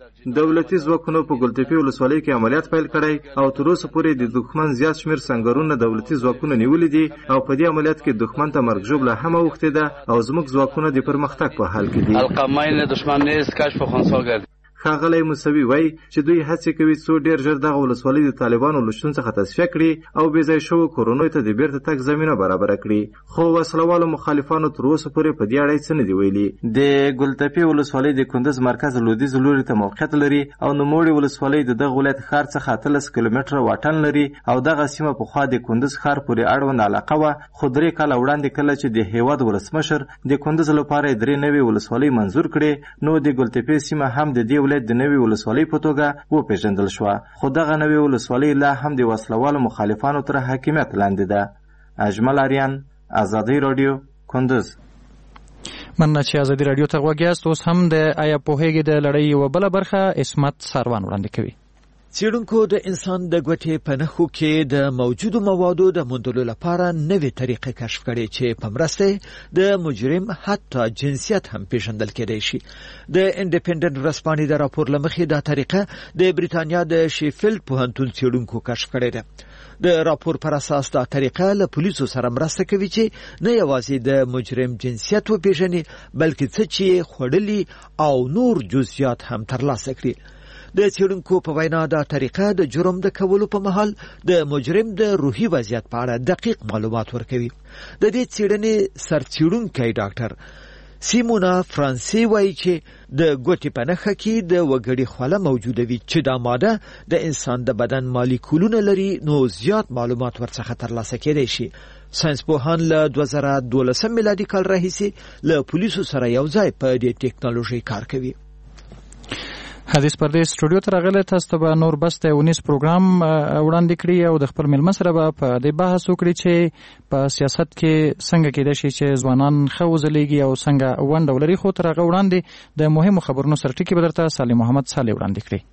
دولتي ځواکونو په ګلتیپې ولسوالۍ کې عملیات پیل کړی او تر اوسه پورې د دښمن زیات شمېر سنګرونه دولتي ځواکونو نیولي دي او په دې عملیات کې دښمن ته مرګ ژوبله هم اوښتې ده او زموږ ځواکونه د پرمختګ په حال کې دي. القمین دشمن نیست کشف خنثی گردید. ښاغلی موسوي وایي چې دوی هڅې کوي څو ډېر ژر دغه ولسوالۍ د طالبانو له شتون څخه تصفیه کړي او بې ځای شوو کورنیو ته د بیرته تګ زمینه برابره کړي، خو وسلوالو مخالفانو تر اوسه پورې په دې اړه څه نه دي ویلي. د ګلتپې ولسوالۍ د کندز مرکز لویدیځ لوري ته موقعیت لري او نوموړې ولسوالۍ د دغه ولایت ښار څخه اتلس کیلومتره واټن لري او دغه سیمه پخوا د کندز ښار پورې اړوند علاقه وه، خو درې کاله وړاندې کله چې د هېواد ولسمشر د کندز لپاره یې درې نوې ولسوالۍ منظور کړې نو د ګلتپې سیمه هم د دې ولایت د نوې ولسوالۍ په توګه وپېژندل شوه، خو دغه نوې ولسوالۍ لا هم د وسلوالو مخالفانو تر حاکمیت لاندې ده. اجمل آریان، ازادي راډیو، کندز. مننه چې ازادي راډیو ته غوږ یاست. اوس هم د آیا پوهېږې د لړۍ یوه بله برخه عصمت ساروان وړاندې کوي. څېړونکو د انسان د ګوتې په نښو کې د موجودو موادو د موندلو لپاره نوې طریقې کشف کړې چې په مرسته د مجرم حتی جنسیت هم پیژندل کېدای شي. د انډیپندنت ورځپاڼې د راپور له مخې دا طریقه د بریتانیا د شیفیلډ پوهنتون څېړونکو کشف کړې ده. د راپور پر اساس دا طریقه له پولیسو سره مرسته کوي چې نه یوازې د مجرم جنسیت وپیژني بلکې څه چې خوړلي او نور جزئیات هم ترلاسه کړي. د څېړونکو په وینا دا طریقه د جرم د کولو په مهال د مجرم د روحي وضعیت په اړه دقیق معلومات ورکوي. د دې څېړنې سرڅېړونکی ډاکټر سیمونا فرانسي وایي چې د ګوتې په نښه کې د وګړي خوله موجوده وي چې دا ماده د انسان د بدن مالیکولونه لري نو زیات معلومات ورڅخه ترلاسه کېدای شي. ساینسپوهان له دوه زره دولسم میلادي کال راهیسې له پولیسو سره یو ځای په دې ټیکنالوژي کار کوي. حدیث پردې سټوډیو ته راغلی، تاسو ته به نور بس د ونیس پروګرام وړاندې کړي او د خپل میلمه سره به په دې بحث وکړي چې په سیاست کې څنګه کېدای شي چې ځوانان ښه وځلیږي او څنګه ونډه ولري. خو تر هغه وړاندې د مهمو خبرونو سره ټکي به درته صالح محمد صالح وړاندې کړي.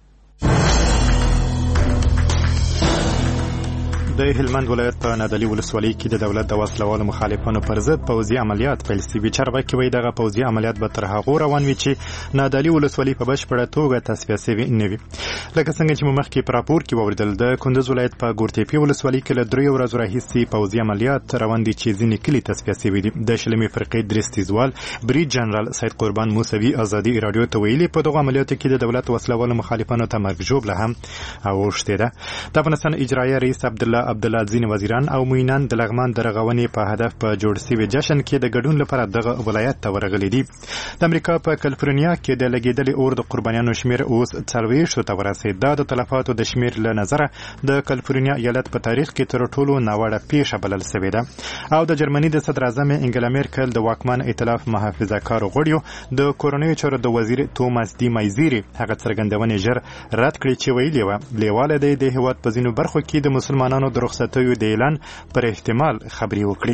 د هلمند ولایت په نادعلي ولسوالۍ کې د دولت د وسلوالو مخالفانو پر ضد پوځي عملیات پیل شوي. چارواکي وایي دغه پوځي عملیات به تر هغو روان وي چې نادعلي ولسوالۍ په بشپړه توګه تصفیه شوې نه وي. لکه څنګه چې مو مخکې په راپور کې واورېدل، د کندز ولایت په ګورتیپي ولسوالۍ کې له دریو ورځو راهیسې پوځي عملیات روان دي چې ځینې کلي تصفیه شوي دي. د شلمې فرقې درې ستیزوال برید جنرال سید قربان موسوي ازادي راډیو ته ویلي په دغو عملیاتو کې د دولت وسلوالو مخالفانو ته مرګ ژوبله هم اوښتې ده. د افغانستان اجرایه رئیس عبدالله عبدالله ځینې وزیران او معینان د لغمان د رغونې په هدف په جوړ شوي جشن کې د ګډون لپاره دغه ولایت ته ورغلي دي. د امریکا په کالیفورنیا کې د لګېدلې اور د قربانیانو شمېر اوس څلوېښتو ته ورسېد. دا د تلفاتو د شمېر له نظره د کالیفورنیا ایالت په تاریخ کې تر ټولو ناوړه پیښه بلل شوې ده. او د جرمني د صدر اعظم انګلا میرکل د واکمن ائتلاف محافظه کارو غړیو د کورنیو چارو د وزیر توماس دی مایزیری هغه څرګندونې ژر رد کړې چې ویلي وه لیواله دی د هېواد په ځینو برخو کې د مسلمانانو د رخصتیو د اعلان پر احتمال خبري وکړي.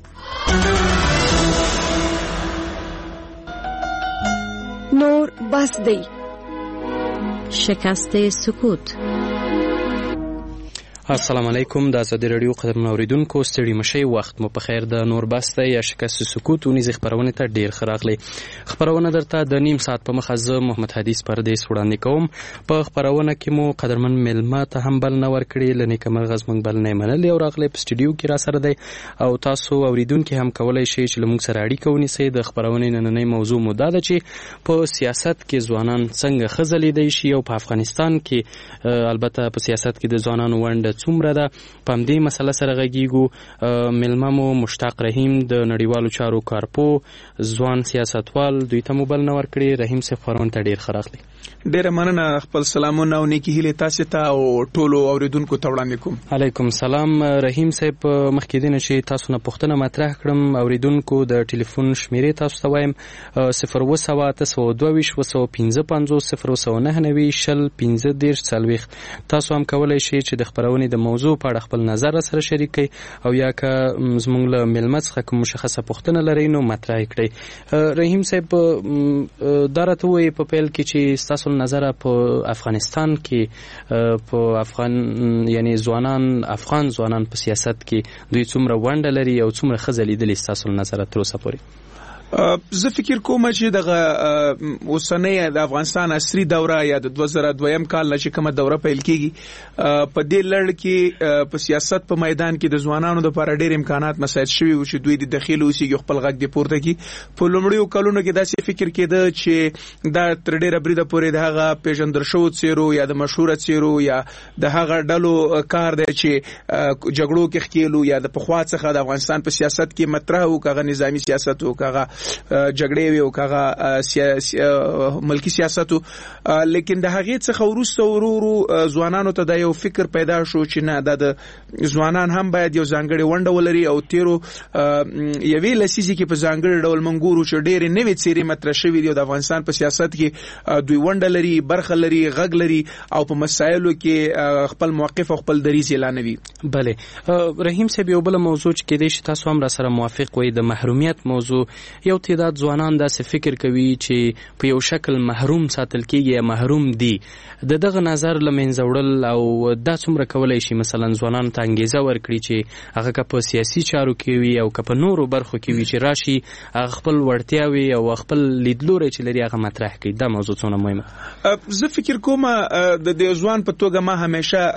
نور بس دی شکست سکوت. السلام علیکم، د ازادي راډیو قدرمن اوریدونکو ستړي مشئ، وخت مو په خیر. د نور بس دی یا شکست سکوت ونیزې خپرونې ته ډیر ښه راغلی. خپرونه درته د نیم ساعت په مخه زه محمد حدیث پردیس وړاندې کوم. په خپرونه کې مو قدرمن میلمه ته هم بلنه ورکړې، له نیکمرغه زموږ بلنه یې منلې او راغلی په سټوډیو کې را سره دی او تاسو اوریدونکي هم کولی شئ چې له موږ سره اړیکه ونیسئ. د خپرونې نننۍ موضوع مو دا ده چې په سیاست کې ځوانان څنګه ښه ځلیدی شي او په افغانستان کې البته په سیاست کې د ځوانانو ونډه څومره ده. په همدې مسله سره غږیږو. میلمه مو مشتاق رحیم د نړیوالو چارو کارپو ځوان سیاستوال، دوی ته مو بلنه ورکړې. رحیم صاحب خپرونې ته ډېر ښه راغلی. ډېره مننه. خپل سلامونه او نیکې هیلې تاسو ته او ټولو اوریدونکو ته وړاندې کوم. علیکم سلام. رحیم صاحب مخکې دې نه چې تاسو نه پوښتنه مطرح کړم، اوریدونکو د ټلیفون شمیرې تاسو ته وایم صفر اووه سوه اته سوه دوه ویشت اووه سوه پنځه پنځوس صفر اووه سوه نهه نوي شل پنځه دېرش څلوېښت. تاسو هم کولی شئ چې د خپرونې د موضوع په اړه خپل نظر سره شریک کړئ او یا که زموږ له میلمه څخه کوم مشخصه پوښتنه لرئ نو مطرح یې کړئ. رحیم صاحب دا راته ووایئ په پیل کې چې ستاسو له نظره په افغانستان کې په افغان یعنی ځوانان افغان ځوانان په سیاست کې دوی څومره ونډه لري او څومره ښه ځلیدلي ستاسو له نظره تر اوسه پورې؟ زه فکر کوم چې دغه اوسنۍ د افغانستان عصري دوره یا د دوه زره دویم کال نه چې کومه دوره پیل کیږي په دې لړ کې په سیاست په میدان کې د ځوانانو لپاره ډېر امکانات مساعد شوي و چې دوی د داخلي اوسېږي خپل غږ دی پورته کی. په لومړیو کلونو کې داسې فکر کېده چې دا تر ډېره بریده پورې د هغه پیژندل شوو څیرو یا د مشهوره څیرو یا د هغه ډلو کار دی چې جګړو کې ښکېلو یا د پخوا څخه د افغانستان په سیاست کې مطرح و، کاغه نظامی سیاست و، کاغه جګړې وي او کاغه ملکی سیاست و. لیکن د هغې څخه وروسته ورو ورو ځوانانو ته دا یو فکر پیدا شو چې نه دا د ځوانان هم باید یو ځانګړې ونډه ولري او تیرو یوې لسیزې کې په ځانګړي ډول موږ ګورو چې ډېرې نوې څیرې مطرح شوي دي او د افغانستان په سیاست کې دوی ونډه لري، برخه لري، غږ لري او په مسایلو کې خپل موقف او خپل دریځ اعلانوي. بله رحیم صاحب، یو بل موضوع چې کېدای شي تاسو هم را سره موافق وئ، د محرومیت موضوع. یو تعداد ځوانان داسې فکر کوي چې په یو شکل محروم ساتل کېږي یا محروم دي. د دغه نظر له منځه وړل او دا څومره کولی شي مثلا ځوانانو ته انګیزه ورکړي چې هغه که په سیاسي چارو کې وي او که په نورو برخو کې وي چې راشي هغه خپل وړتیاوې او خپل لیدلوری چې لري هغه مطرح کړي. دا موضوع څومره مهمه؟ زه فکر کوم د دې ځوان په توګه ما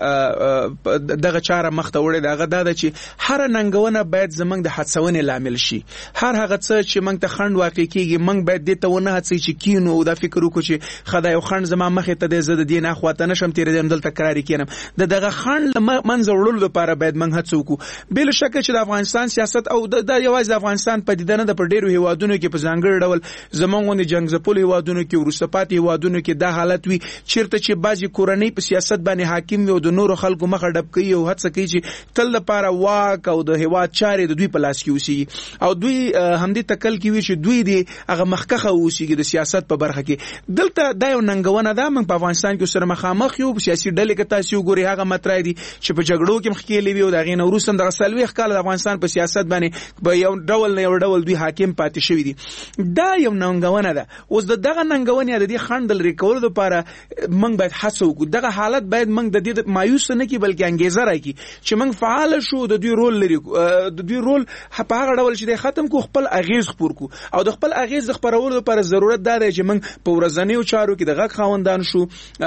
همیشه دغه چاره مخته وړې ده، هغه دا ده چې هر ننګونه باید زموږ د هڅونې لامل شي. هر هغه څه چې موږ ته خنډ واقع کېږي موږ باید دې ته ونه هڅوي چې کینو او دا فکر وکړو چې خدای یو خنډ زما مخې ته دی، زه د دې نه خواته نشم تېرېدم، دلته کراري کېنم. د دغه خنډ له منځه وړلو لپاره باید موږ هڅه وکړو. بې له شکه چې د افغانستان سیاست او دا یوازې د افغانستان پدیده نه ده، په ډېرو هېوادونو کې په ځانګړي ډول زموږ غوندې جنګ ځپلو هېوادونو کې، وروسته پاتې هېوادونو کې دا حالت وي چېرته چې بعضې کورنۍ په سیاست باندې حاکم وي او د نورو خلکو مخه ډب کوي او هڅه کوي چې تل لپاره واک او د هېواد چارې د دوی په لاس کې اوسېږي او دوی همدې تکل کې وي چې دوی دې هغه مخکښه اوسېږي د سیاست په برخه کې. دلته دا یو ننګونه ده. موږ په افغانستان کې سره مخامخ یو سیاسي ډلې که تاسو وګورئ هغه مطرح دي چې په جګړو کې مخکېلې وي او د هغې نه وروسته دغه څلوېښت کاله د افغانستان په سیاست باندې په یو ډول نه یو ډول دوی حاکم پاتې شوي دي. دا یو ننګونه ده. اوس د دغه ننګونې یا د دې خنډ د لرې کولو لپاره موږ باید هڅه وکړو. دغه حالت باید موږ د دې مایوس نه کړي بلکې انګېزه راکړي چې موږ فعال شو، د دوی رول لري، د دوی رول په هغه ډول چې دی ختم کړو، خپل اغېز خپور کړو او د خپل اغېز د خپرولو لپاره ضرورت دا دی چې موږ په ورځنیو چارو کې د غږ خاوندان شو،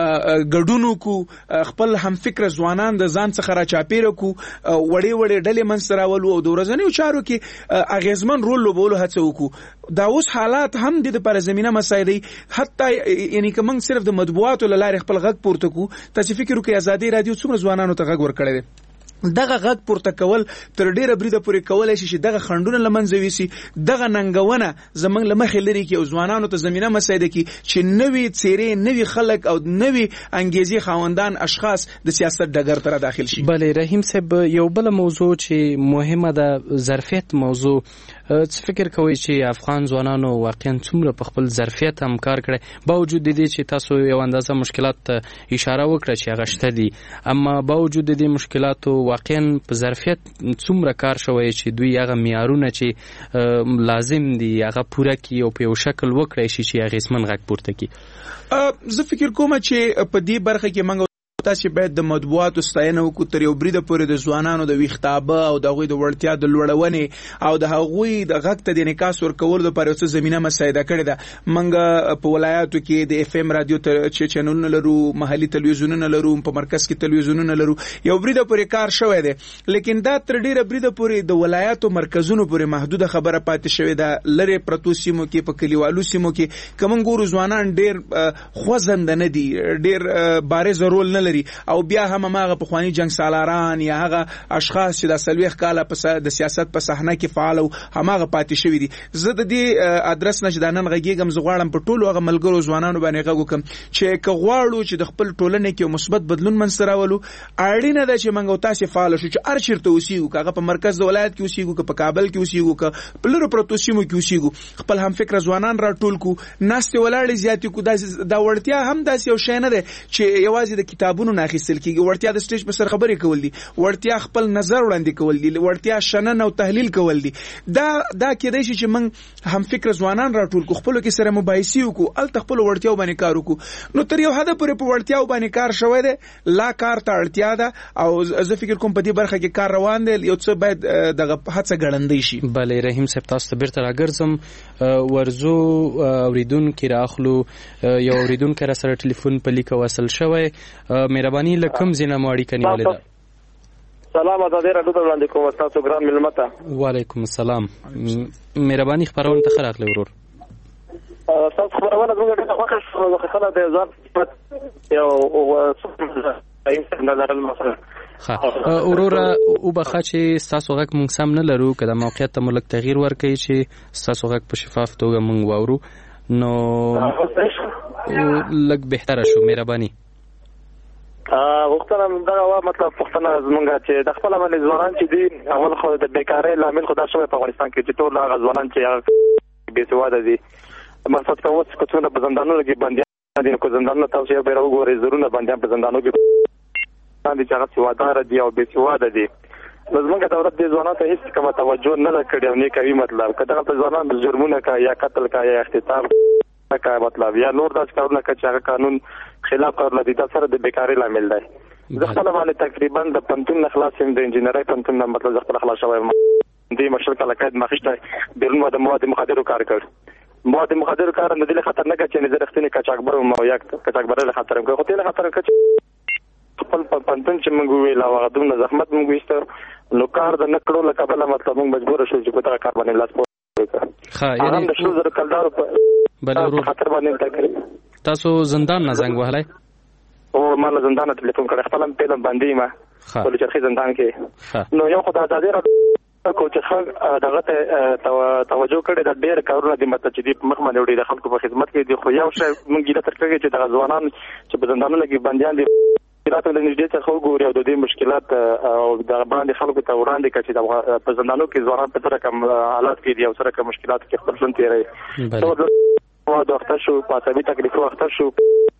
ګډون وکړو، خپل همفکره ځوانان د ځان څخه راچاپېره کړو، وړې وړې ډلې منځته راولو او د ورځنیو چارو کې اغېزمن رول لوبولو هڅه وکړو. دا اوس حالات هم د دې لپاره زمینه مساعد دي. حتی یعنی که موږ صرف د مطبوعاتو له لارې خپل غږ پورته کړو، تاسې فکر وکړئ ازادي راډیو څومره ځوانانو ته غږ ورکړی دی. دغه غږ پورته کول تر ډیره بریده پورې کولای شي چې دغه خنډونه له منځه یوسي، دغه ننګونه زموږ له مخې لرې کړي او ځوانانو ته زمینه مساعده کړي چې نوې څیرې، نوې خلک او نوې انګیزې خاوندان اشخاص د سیاست ډګر ته داخل شي. بله رحیم صاحب، یو بل موضوع چې مهمه ده ظرفیت موضوع. څه فکر کوئ چې افغان ځوانانو واقعا څومره په خپل ظرفیت هم کار کړی، باوجود د دې چې تاسو یو اندازه مشکلات ته اشاره وکړه چې هغه شته دي، اما باوجود د دې مشکلاتو واقعا په ظرفیت څومره کار شوی چې دوی هغه معیارونه چې لازم دي هغه پوره کړي او په یو شکل وکړی شي چې اغېزمن غږ پورته کړي؟ زه فکر کوم چې په دې برخه کې موږ تاسو باید د مطبوعاتو ستاینه وکړو تر یو بریده پورې د ځوانانو د ویښتابه او د هغوی د وړتیا د لوړونې او د هغوی د غږ ته د انعکاس ورکولو لپاره یو څه زمینه مساعده کړې ده. موږ په ولایاتو کې د اف ام رادیو چې چینلونه لرو، محلي تلویزیونونه لرو، په مرکز کې تلویزیونونه لرو، یو بریده پورې کار شوی دی. لیکن دا تر ډیره بریده پورې د ولایاتو مرکزونو پورې محدوده خبره پاتې شوې ده. لرې پرتو سیمو کې، په کلیوالو سیمو کې که موږ ګورو ځوانان ډېر خوځنده نه دي، ډېر بارز رول نه او بیا هم هغه پخوانی جنگ سالاران یا هغه اشخاص چې د څلوېښت کاله په د سیاست په صحنه کې فعال او هماغه پاتې شوي دي. زه د دې ادرس نه چې دا نن غږیږم، زه غواړم په ټولو هغه ملګرو ځوانانو باندې غږ وکړم چې که غواړو چې د خپل ټولنې کې مثبت بدلون منځته راولو، اړینه ده چې موږ او تاسې فعال شو، چې هر چېرته اوسېږو، که هغه په مرکز د ولایت کې اوسېږو، که په کابل کې اوسېږو، که په لرو پرتو سیمو کې اوسېږو، خپل همفکره ځوانان راټول کړو، ناستې ولاړې زیاتې کړو. دا وړتیا هم داسې یو شی نه دی چې یوازې د کتابونو ځوابونه نه اخیستل کیږي. وړتیا د سټیج په سر خبرې کول دي، وړتیا خپل نظر وړاندې کول دي، وړتیا شننه او تحلیل کول دي. دا دا کېدای شي چې موږ هم فکر ځوانان راټول کو، خپل کې سره مباحثې وکړو، ال خپل وړتیا باندې کار وکړو. نو تر یو حد پورې په وړتیا باندې کار شوی دی، لا کار ته اړتیا ده او زه فکر کوم په دې برخه کې کار روان دی، یو څه باید دغه هڅه ګړندۍ شي. بله رحیم صاحب تاسو ته بیرته راګرځم. ورزو اوریدونکي راخلو، یو اوریدونکی را سره ټلیفون په لیکه وصل شوی. مهرباني له کوم ځای نه مو اړیکه نیولې ده؟ سلام ازادي راډیو ته وړاندې کوم تاسو ګران مېلمه ته. وعلیکم السلام. مهرباني خبرونه ته ښه راغلی ورور. تاسو خبرونه زموږ ډېره خوښه شوه، خاصه د ځان یو ښه وروره وبخښه چې ستاسو غږ موږ سم نه لرو، که د موقعیت ته مو لږ تغییر ورکوي چې ستاسو غږ په شفاف توګه موږ واورو نو لږ بهتره شو. مهرباني غوښتنه دغه وه، مطلب پوښتنه زموږ چې د خپله باندې ځوانان چې دي، اول خو د بیکارۍ لامل خو دا شوی په افغانستان کې چې ټول هغه ځوانان چې هغه بې سواده دي، مقصد کوم چې څونه په زندانونو کې بندیان دي. نو زندانونه تاسو یو بیره وګورئ، زرونه بندیان په زندانونو کې دي چې هغه سوادار دي او بې سواده دي. نو زموږ دولت دې ځوانانو ته هېڅ کومه توجه نه ده کړې او نه کوي. مطلب که دغه ځوانان جرمونه کوي یا قتل کوي یا اغتصاب کوي، مطلب یا نور داسې کارونه کوي چې هغه قانون خلاف کارونه دي، دا سره د بیکارۍ لامل دی. زه خپله باندې تقریبا د پوهنتون نه خلاص یم، د انجینرۍ پوهنتون نه مطلب زه خپله خلاص شوی یم. دې مشل کله قید مې اخیستی، بیرون د مواد مخدرو کار کړ. مواد مخدرو کار نه دې خطر نه کوي چې زه رښتینې قاچاقبر وم او یا قاچاقبرۍ له خطر کوي، خو دې له خطر کوي خپل پوهنتون چې موږ وویل او هغه دومره زحمت موږ ویسته، نو کار د نه کړو له کبله مطلب موږ مجبوره شو چې په دغه کار باندې لاس پورې کړو. هغه هم د شلو زرو کلدارو په خطر باندې زده کړې. تاسو زندان نه زنګ وهلی؟ او ما له زندان نه ټلیفون کړی، خپله هم پیلم بندي یم په لوچرخي زندان کې. نو یو خو د ازادۍ راډیو کو چې ښه دغه ته توجه کړې ده، ډېر کارونه دي مطلب چې دي په مخ باندې وړي، د خلکو په خدمت کې دي. خو یو شی موږ ګیله تر کړې چې دغه ځوانان چې په زندانونو کې بندیان دي راته د نږدې څخه وګوري او د دې مشکلات او د باندې خلکو ته وړاندې کړي چې د په زندانونو کې ځوانان په سره کوم حالات کې دي او سره کوم مشکلات کې خپل ژوند تېروي. نو د اختر شو په عصبي تکلیفو اختر شو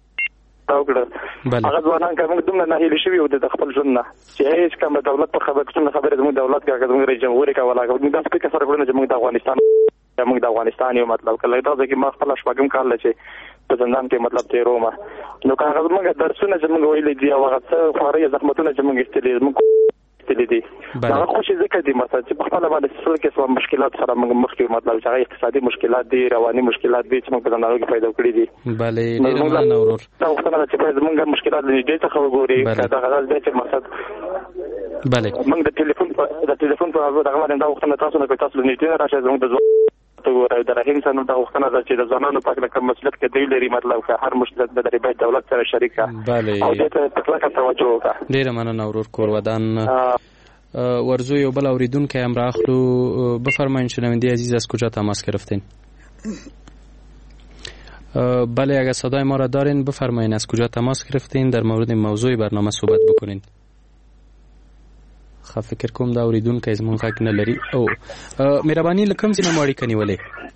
هغه ځوانان که موږ دومره ناهیلي شوي وو د خپل ژوند نه چې هېڅ کومه دولت په خبره څومره خبرې زموږ دولت کوي، زموږ رئیس جمهور یې کوله، موږ داسې فکر سره کړو چې موږ د افغانستان موږ د افغانستان یو. مطلب کله دا ځکه ما خپل شپږم کال چې په زندان کې مطلب تیروم، نو که هغه موږ درسونه چې موږ ویلي دي او هغه څه خوارۍ زحمتونه چې موږ ایستلي موږ ایستلي دي، هغه خوشي ځکه دي مثلا چې په خپله باندې څه قسم مشکلات سره موږ مخ کې مطلب چې هغه اقتصادي مشکلات دي، رواني مشکلات دي چې موږ په زندانونو کې پیدا کړي دي. بله ډېره مننه ورور. دا غوښتنه ده چې باید زموږ مشکلات له نږدې څخه وګوري، که دغه داسې دی چې مقصد بله موږ د ټلیفون د ټلیفون په دغه باندې دا غوښتنه تاسو نه کوئ، تاسو له نږدې نه راشئ زموږ د ځوانانو د رحیم صاحب دا غوښتنه ده چې د ځوانانو په کوم مسؤلیت کې دی لري، مطلب که هر مشکلات به د دولت سره شریک کړه او دې ته په کلکه توجه وکړه. ډېره مننه ورور کور ودان. ورزو یو بل اوریدونکی هم راخلو. بفرمایید شنونده عزیز از کجا تماس گرفتین؟ بله اگر صدای ما را دارین بفرمایید از کجا تماس گرفتین، در مورد موضوع برنامه صحبت بکنین. خب فکر کوم دا اوریدونکی زمون غږ نه لري. او مهرباني له کوم ځای نه مو اړیکه نیولې؟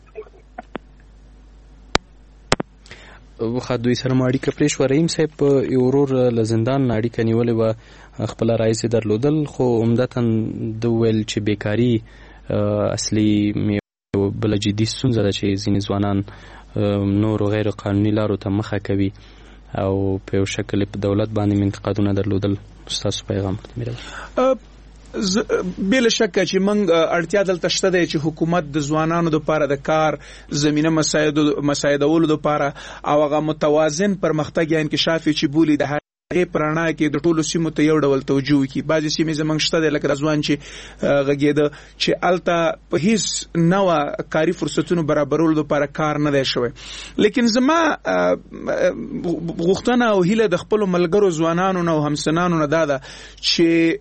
خو دوی سره مو اړیکه پرېښوه. رحیم صاحب یو ورور له زندان نه اړیکه نیولې وه، خپله رایې یې درلودل، خو عمدتا ده وویل چې بیکاري اصلي بله جدي ستونزه ده چې ځینې ځوانان نورو غیر قانوني لارو ته مخه کوي او په یو شکل په دولت باندې انتقادونه درلودل. ستاسو پیغام ورته بل شک چې موږ اړتیا دلته شته دی چې حکومت د ځوانانو لپاره د کار زمینه مساعدولو لپاره او هغه متوازن پرمختګ یا انکشاف چې بولی د هغې پرانا کې د ټولو سیمو ته یو ډول توجه وکړي. بعضې سیمې زموږ شته دی لکه د ځوان چې غږېده چې هلته په هیڅ نوه کاري فرصتونو برابرولو لپاره کار نه دی شوی. لیکن زما غوښتنه او هیله د خپلو ملګرو ځوانانو نه او همسنانو نه دا ده چې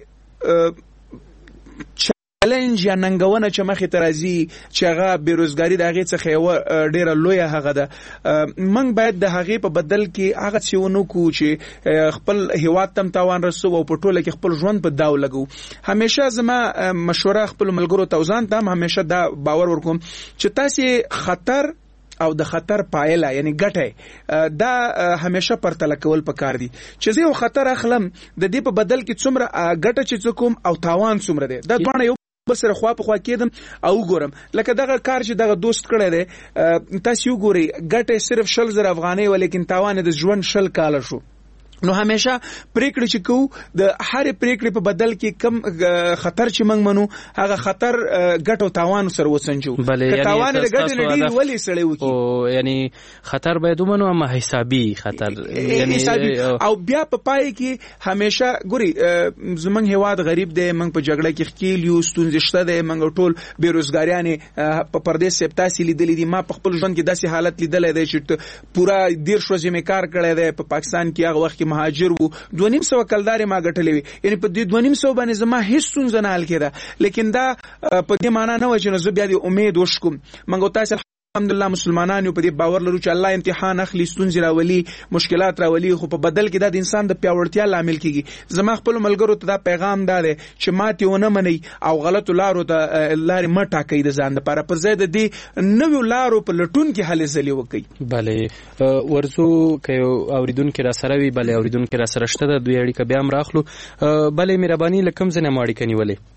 چالنج یا ننګونه چې مخې ته راځي چې هغه بېروزګاري د هغې څخه یوه ډېره لویه هغه ده، موږ باید د هغې په بدل کې هغه څه ونه کړو چې خپل هېواد ته هم تاوان رسو او په ټوله کې خپل ژوند په داو لګو. همیشه زما مشوره خپلو ملګرو ته او ځان ته هم همیشه دا باور ورکوم چې تاسې خطر او د خطر پایله یعنی ګټه دا همیشه پرتله کول پکار دي چې زه یو خطر اخلم د دې په بدل کې څومره ګټه چې کوم او تاوان څومره دی دا دوه یو بل سره خوا په خوا کېدم او ګورم لکه دغه کار چې دغه دوست کړی دی تاسو یو ګوري ګټه صرف شل زره افغانۍ ولیکن تاوان د ژوند شل کال شو نو همیشه پریکړه چې کو د هر پریکړې په بدل کې کم خطر چې موږ منو هغه خطر ګټو تاوان سره وسنجو که تاوان د ګټې نه ډیر ولې سړی وکي او یعنی خطر باید ومنو اما حسابي خطر یعنی او بیا په پای کې همیشه ګوري زمونږ هواد غریب دی موږ په جګړه کې خکیل یو ستونزې شته دی موږ ټول بیروزګاریان په پردیس سپتاسي لیدلې دي ما په خپل ژوند کې داسې حالت لیدلې دی چې پورا ډیر شو زمې کار کړی دی په پاکستان کې هغه وخت مهاجر وو دوه نیم سو کلدارې ما ګټلې وي یعنی په دې دوه نیم سو باندې زما هیڅ ستونزه نه حل کېده لیکن دا په دې معنی نه و چې زه بیا دې امید وشکم موږ تاسو الحمدلله مسلمانانو په دې باور لرو چې الله امتحان اخلي ستونزې راولي مشکلات راولي خو په بدل کې دا د انسان د پیاوړتیا لامل کیږي زما خپل ملګرو ته دا پیغام دا دی چې ماتې ونه منئ او غلطو لارو ته لارې مه ټاکئ د ځان لپاره پر ځای د دې نویو لارو په لټون کې هلې ځلې وکړئ. بلې ورځو که یو اورېدونکی راسره وي بلې اورېدونکی راسره شته د دوی اړیکه بیا هم راخلو. بلې مهرباني له کوم ځای نه مو اړیکه نیولې؟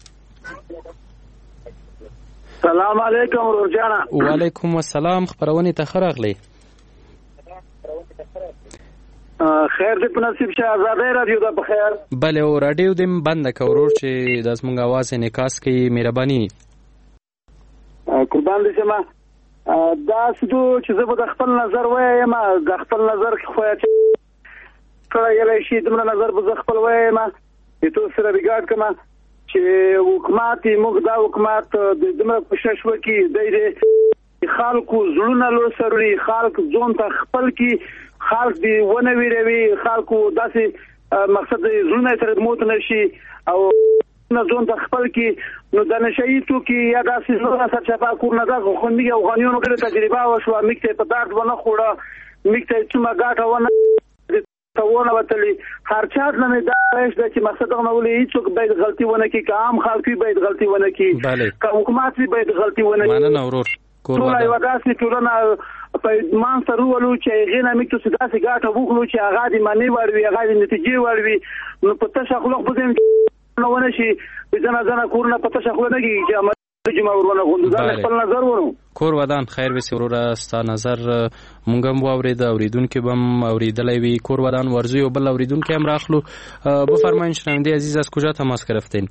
سلام علیکم ورجانا. وعلیکم السلام خبرونه ته خراغلی. خیر دې په نصیب شه آزادۍ رادیو ده په خیر. بله او رادیو دې بند که ورور چې د زموږ اواز انعکاس کوي مهرباني. قربان دې شمه دا سدو چې زه به د خپل نظر وایم د خپل نظر خو چې کله شي دمره نظر به زه خپل وایم ته سره ریګارډ کما چې حکومت موږ دا حکومت د دمر کوشش وکړي د خلکو زړونه لو سروري خلک ځون ته خپل کی خلک دی ونه ویروي خلکو داسې مقصد زړونه تر موت نشي او نه ځون ته خپل کی نو د نشئی تو کی یا داسې زړه سره چپا کور نه دا خو نه یو غنیونو کړه تجربه وشو میکته په دارت ونه خوړه میکته چې ما غاټه ونه تاونه وتلی خرچات نه دا پېښ د چې مقصد نه ولې هیڅوک باید غلطي ونه کوي که عام خلک باید غلطي ونه کوي که حکومت باید غلطي ونه کوي مننه ورور ټول یو داسې ټولنه په مان سره ولو چې غینه میکته سدا سي غاټه وکړو چې هغه دې معنی وروي هغه دې نتیجې وروي نو په تاسو خلک بده نو ونه شي ځنه ځنه کورونه په تاسو خلک نه کیږي چې جمع ورونه غوندل خپل نظر ورو کور ودان خیر وسی وروره ستا نظر مونږ هم واورید اوریدونکو بم اوریدلای وی کور ودان ورزوی او بل اوریدونکو هم راخلو بفرمایید شنونده عزیز از کجا تماس گرفتین؟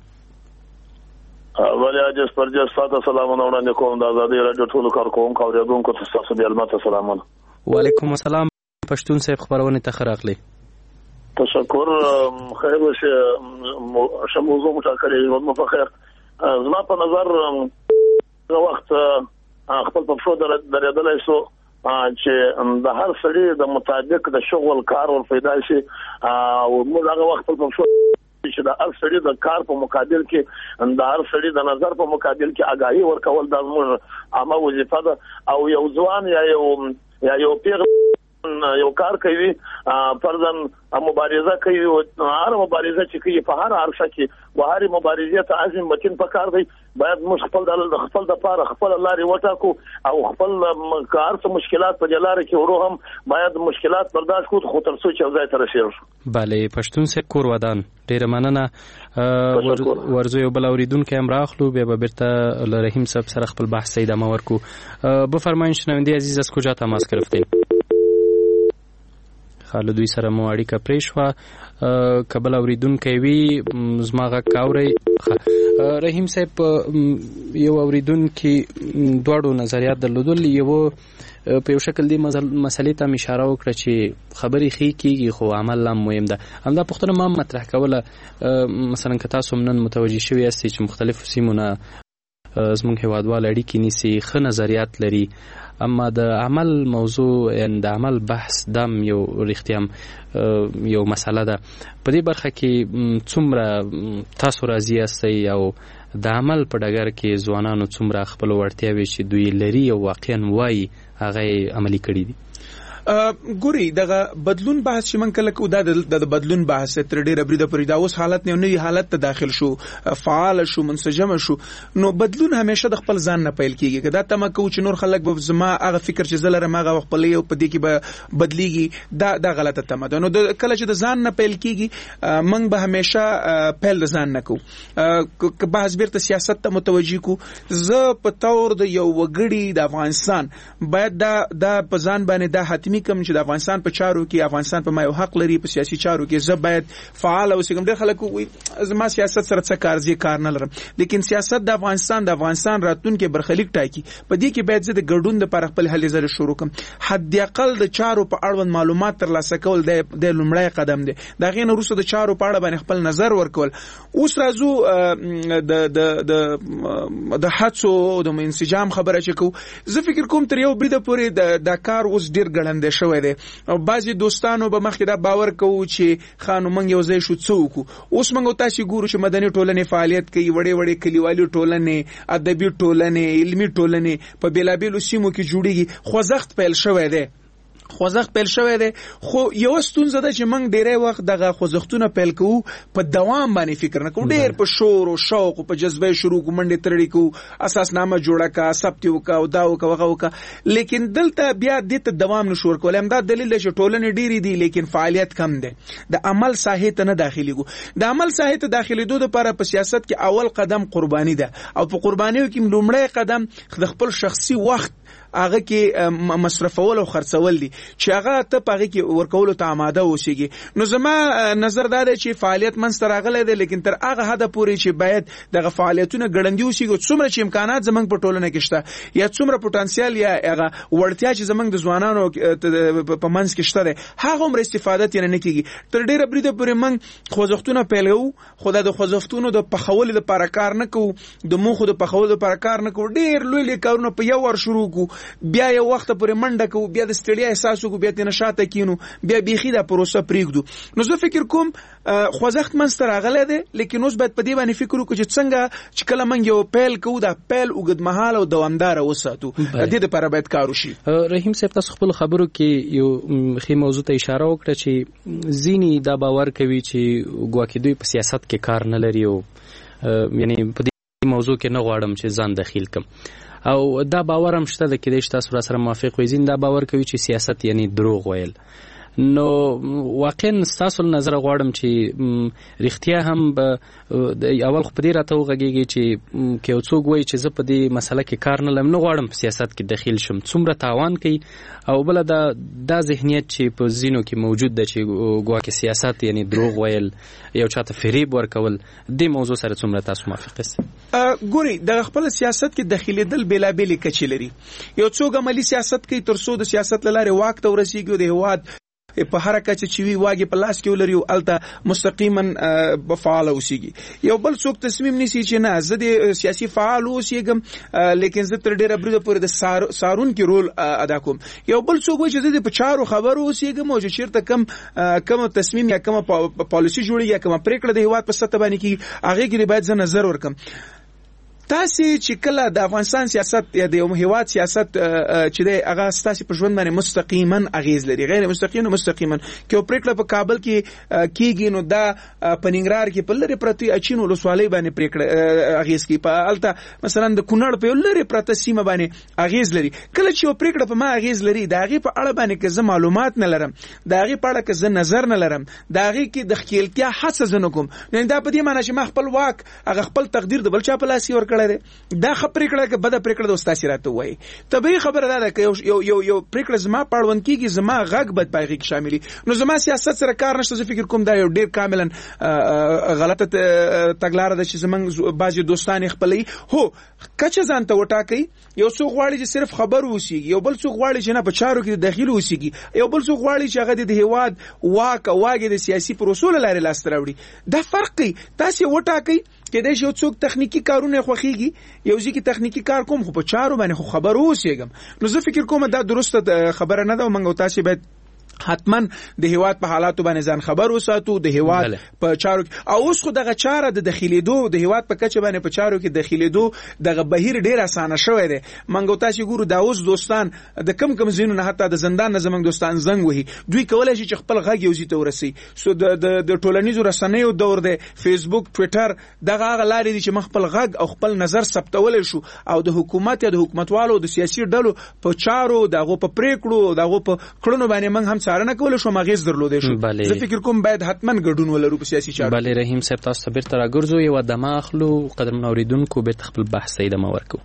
ولی اجازه پرجاز ساده سلامونه وړاندې کوم د آزادۍ رادیو ټولو کارکوونکو او اوریدونکو ته تاسو بیا البته سلامونه. وعلیکم السلام پښتون صاحب خبرونه ته خراغلی. تشکر خیر وشه شموزو متکرر و مفخر زما په نظر د وخت خپل په شو درېدلای شو چې د هر سړي د مطابق د شغل کار او پیدا شي او موږ هغه وخت په شو چې د هر سړي د کار په مقابل کې د هر سړي د نظر په مقابل کې آگاهي ورکول د موږ عامه وظیفه ده او یو ځوان یا یو یا یو پیر یو کار کوي فرضاً مبارزه کوي او هر مبارزه چې کوي په هر عرصه کې و هر مبارزه ته عزم متین پکار دی باید موږ خپل د خپل د پاره خپل لارې وټاکو او خپل کار څه مشکلات په لاره کې ورو هم باید مشکلات برداشت کړو خو تر څو چې ځای ته رسیږو. بله پښتون سه کور ودان ډیر مننه ورزو یو بل اوریدونکو هم راخلو بیا به بیرته له رحیم صاحب سره خپل بحث ادامه ورکو. بفرمایئ شنونده عزیز از کجا تماس گرفتین؟ خاله دوی سره مو اړیکه پرې شوه کبل اوریدونکو وی زما غږ کاوري. رحیم صاحب یو اوریدونکو دواړو نظریات درلودل یو په یو شکل دی مسلې ته اشاره وکړه چې خبرې خې کیږي خو عمل لا مهم ده. همدا پوښتنه ما مطرح کوله مثلا که تاسو نن متوجي شوي یاستئ چې مختلف سیمونه زموږ هیوادوال اړیکې نیسي ښه نظریات لري اما د عمل موضوع یعنی د عمل بحث دم یو رښتیا یو مسله ده. په دې برخه کې څومره تاسو راضي یاستئ او د عمل په ډګر کې ځوانانو څومره خپل وړتیاوې چې دوی لري او واقعا وایي هغه عملي کړي دي؟ ګوري دغه بدلون بحث چې من کله کو دا د بدلون بحث تر ډیره بریده پرې دا اوس حالت نه نوې حالت ته داخل شو، فعال شو، منسجم شو، نو بدلون همیشه د خپل ځان نه پیل کیږي. کدا تم کو چې نور خلک به زما هغه فکر چې زلره ما هغه خپل یو په دې کې به بدلیږي، دا دا غلطه تمه ده. نو کله چې د ځان نه پیل کیږي من به همیشه پیل د ځان نه کو. که بحث بیرته سیاست ته متوجي کو، زه په تور د یو وګړي د افغانستان باید دا دا په ځان باندې دا حتمی کوم چې د افغانستان په چارو کې افغانستان په ما یو حق لري، په سیاسي چارو کې زه باید فعال اوسم. ډېر خلک وایي زما سیاست سره څه کار زی کار نه لرم، لیکن سیاست د افغانستان د افغانستان راتلونکي برخلیک ټاکي. په دې کې باید زه د ګډون لپاره خپل هلې ځلې شروع کړم. حد اقل د چارو په اړوند معلومات ترلاسه کول د لومړی قدم دی. دا غي نه وروسته د چارو په اړه باندې خپل نظر ورکول. اوس راځو د د د د حادثو د انسجام خبره چې کو، زه فکر کوم تر یو بریده پورې د کار اوس ډیر ګړندې شوی دی. او بعضي دوستانو به مخکې دا باور کوو چې خانو منګ یو ځای شو څوک اوس منګ تاسو ګورو چې مدني ټولنې فعالیت کوي، وړې وړې کلیوالي ټولنې، ادبي ټولنې، علمي ټولنې په بیلابیلو سیمو کې جوړیږي. خوځښت پیل شوی دی خوځښت پیل شوی دی خو یو ستونزه ده چې موږ ډیری وخت دغه خوځښتونه پیل کوو په دوام باندې فکر نه کوو، ډیر په شور او شوق او په جذبه شروع کوو، منډې ترړې کوو، اساسنامه جوړه کا، ثبت وکا او دا وکا وغه وکا، لیکن دلته بیا دې ته دوام نشو ورکول. هم دا دلیل دی چې ټولنې ډیری دي لیکن فعالیت کم دی. د عمل ساحه ته نه داخليږي. د عمل ساحه ته داخليدو لپاره په سیاست کې اول قدم قرباني ده، او په قربانیو کې لومړی قدم د خپل شخصي وخت هغه کې مصرفول او خرڅول دي چې هغه ته پغه کې ورکول ته آماده اوسېږي. نو زما نظر دا دی چې فعالیت منځ راغلی دی، لیکن تر هغه حد پورې چې باید دغه فعالیتونه ګړندي اوسېږي، څومره چې امکانات زمنګ په ټولنه کې شته یا څومره پوتنسیال یا هغه وړتیا چې زمنګ د ځوانانو په منځ کې شته ده هغه هم استفاده ترې نه کیږي. تر ډیره بریده پورې موږ خوځښتونه پیلوو، خو د خوځښتونو د پخول لپاره کار نه کوو، د موخو د پخول لپاره کار نه کوو. ډیر لوی لوی کارونه په یو ور شروع کوو، بیا یو وخت پورې منډه کوو، بیا د ستړیا احساس وکړو، بیا د نشاط کینو، بیا بیخي دا پروسه پریږدو. نو زه فکر کوم خوځښت منځ راغلی دی، لیکن اوس باید په دې باندې فکر وکړو چې څنګه چې کله موږ یو پیل کوو دا پیل اوږدمهاله او دوامداره وساتو. د دې لپاره باید کار وشي. رحیم صاحب تاسو خپل خبرو کې یو ښه موضوع ته اشاره وکړه چې ځینې دا باور کوي چې ګواکې دوی په سیاست کې کار نه لري، او یعنی په دې موضوع کې نه غواړم چې ځان دخیل کم، او دا باور هم شته د کېدای شي تاسو را سره موافق وي. ځین دا باور کوي چې سیاست یعنی دروغ ویل. نو واقعا ستاسو نظر غواړم چې رښتیا هم اول خو په دې راته وغږیږي چې که یو څوک وایي چې زه په دې مسله کې کار نه لرم، نه غواړم په سیاست کې دخیل شم، څومره تاوان کوي. او بله دا دا ذهنیت چې په ځینو کې موجود ده چې ګواکې سیاست یعنی دروغ ویل، یو چاته فریب ورکول، دې موضوع سره څومره تاسو موافق یاست؟ ګوري د خپل سیاست کې دخیلېدل بېلابېلې کچې لري. یو څوک عملي سیاست کوي تر څو د سیاست له لارې واک ته ورسېږي، د هېواد په هر کچه چې وی واګي په لاس کې ولري او الته مستقیما فعال اوسېږي. یو بل څوک تصمیم نیسي چې نه زه د سیاسي فعال اوسېږم، لیکن زه تر ډیره بریده پورې د سارون کې رول ادا کوم. یو بل څوک وایي چې زه په چارو خبرو اوسېږم او چې چیرته کم کم تصمیم یا کم پالیسي جوړي یا کم پریکړه د هیواد په سطح باندې کې هغه کې باید زه نظر ورکم. تاسو چې کله د افغانستان سیاست یا د یو هیواد سیاست چې د هغه ستاسو په ژوند باندې مستقیما اغیز لري، غیر مستقیما مستقیما کې پریکړه په کابل کې کیږي، نو دا په ننګرهار کې په لری پرتی اچینو لسوالۍ باندې پریکړه اغیز کوي، په الته مثلا د کونړ په لری پرته سیمه باندې اغیز لري. کله چې یو پریکړه په ما اغیز لري، دا غي په اړه باندې که زه معلومات نه لرم، دا غي په اړه که زه نظر نه لرم، دا غي کې د خپلتیا حساس نه کوم، نو دا په دې معنی چې ما خپل واک هغه خپل تقدیر د بل چا په لاس ور دا خبرې کړه که بده پریکړه د استاد راته وایي. طبيعي خبره ده چې یو یو یو پریکړه زما پړوند کیږي، زما غږ بد پایږي کې شاملي، نو زما سیاست سره کار نشته. زه فکر کوم دا یو ډیر کاملا غلطه تګلاره ده چې زمنګ بعضي دوستان خپلې هو کچه ځان ته وټاکي. یو څوک غواړي چې صرف خبر ووسیږي، یو بل څوک غواړي چې نه په چارو کې داخل ووسیږي، یو بل څوک غواړي چې هغه د هیواد واک واګي د سیاسي پروسو لاره لاس راوړي. دا فرق دی. تاسو وټاکي کله چې یو څوک تخنیکی کارونه خوخيږي، یو ځکه تخنیکی کار کوم خو په چارو باندې خو خبر اوسېږم. نو زه فکر کوم دا درسته خبره نه ده او موږ تاسو باید حتما د هیواد په حالاتو باندې ځان خبر وساتو، د هیواد په چارو او اوس خو دغه چاره د داخليدو د هیواد په کچه باندې په چارو کې داخليدو دغه بهیر ډیر اسانه شوی دی. منګو تاسو ګورو دا اوس دوستان د کم کم زینو نه حتی د زندان نه زمنګ دوستان زنګ وهي، دوی کولای شي چې خپل غږ یو ځای ته ورسي. سو د د ټولنیزو رسنیو دور دی، فیسبوک، ټوئیټر، دغه هغه لارې دي چې خپل غږ او خپل نظر ثبتول شو او د حکومت یا د حکومتوالو د سیاسي ډلو په چارو دغه په پریکړو دغه په کړنو باندې موږ هم څارنه کول شو، ماغیز درلودې شو. زه فکر کوم باید حتما ګډون ولرو په سیاسي چارو. بله رحیم صاحب تاسو بیرته راګرځو، یو دمه اخلو قدرمن اوریدونکو بیرته خپل بحث ته ادامه ورکو.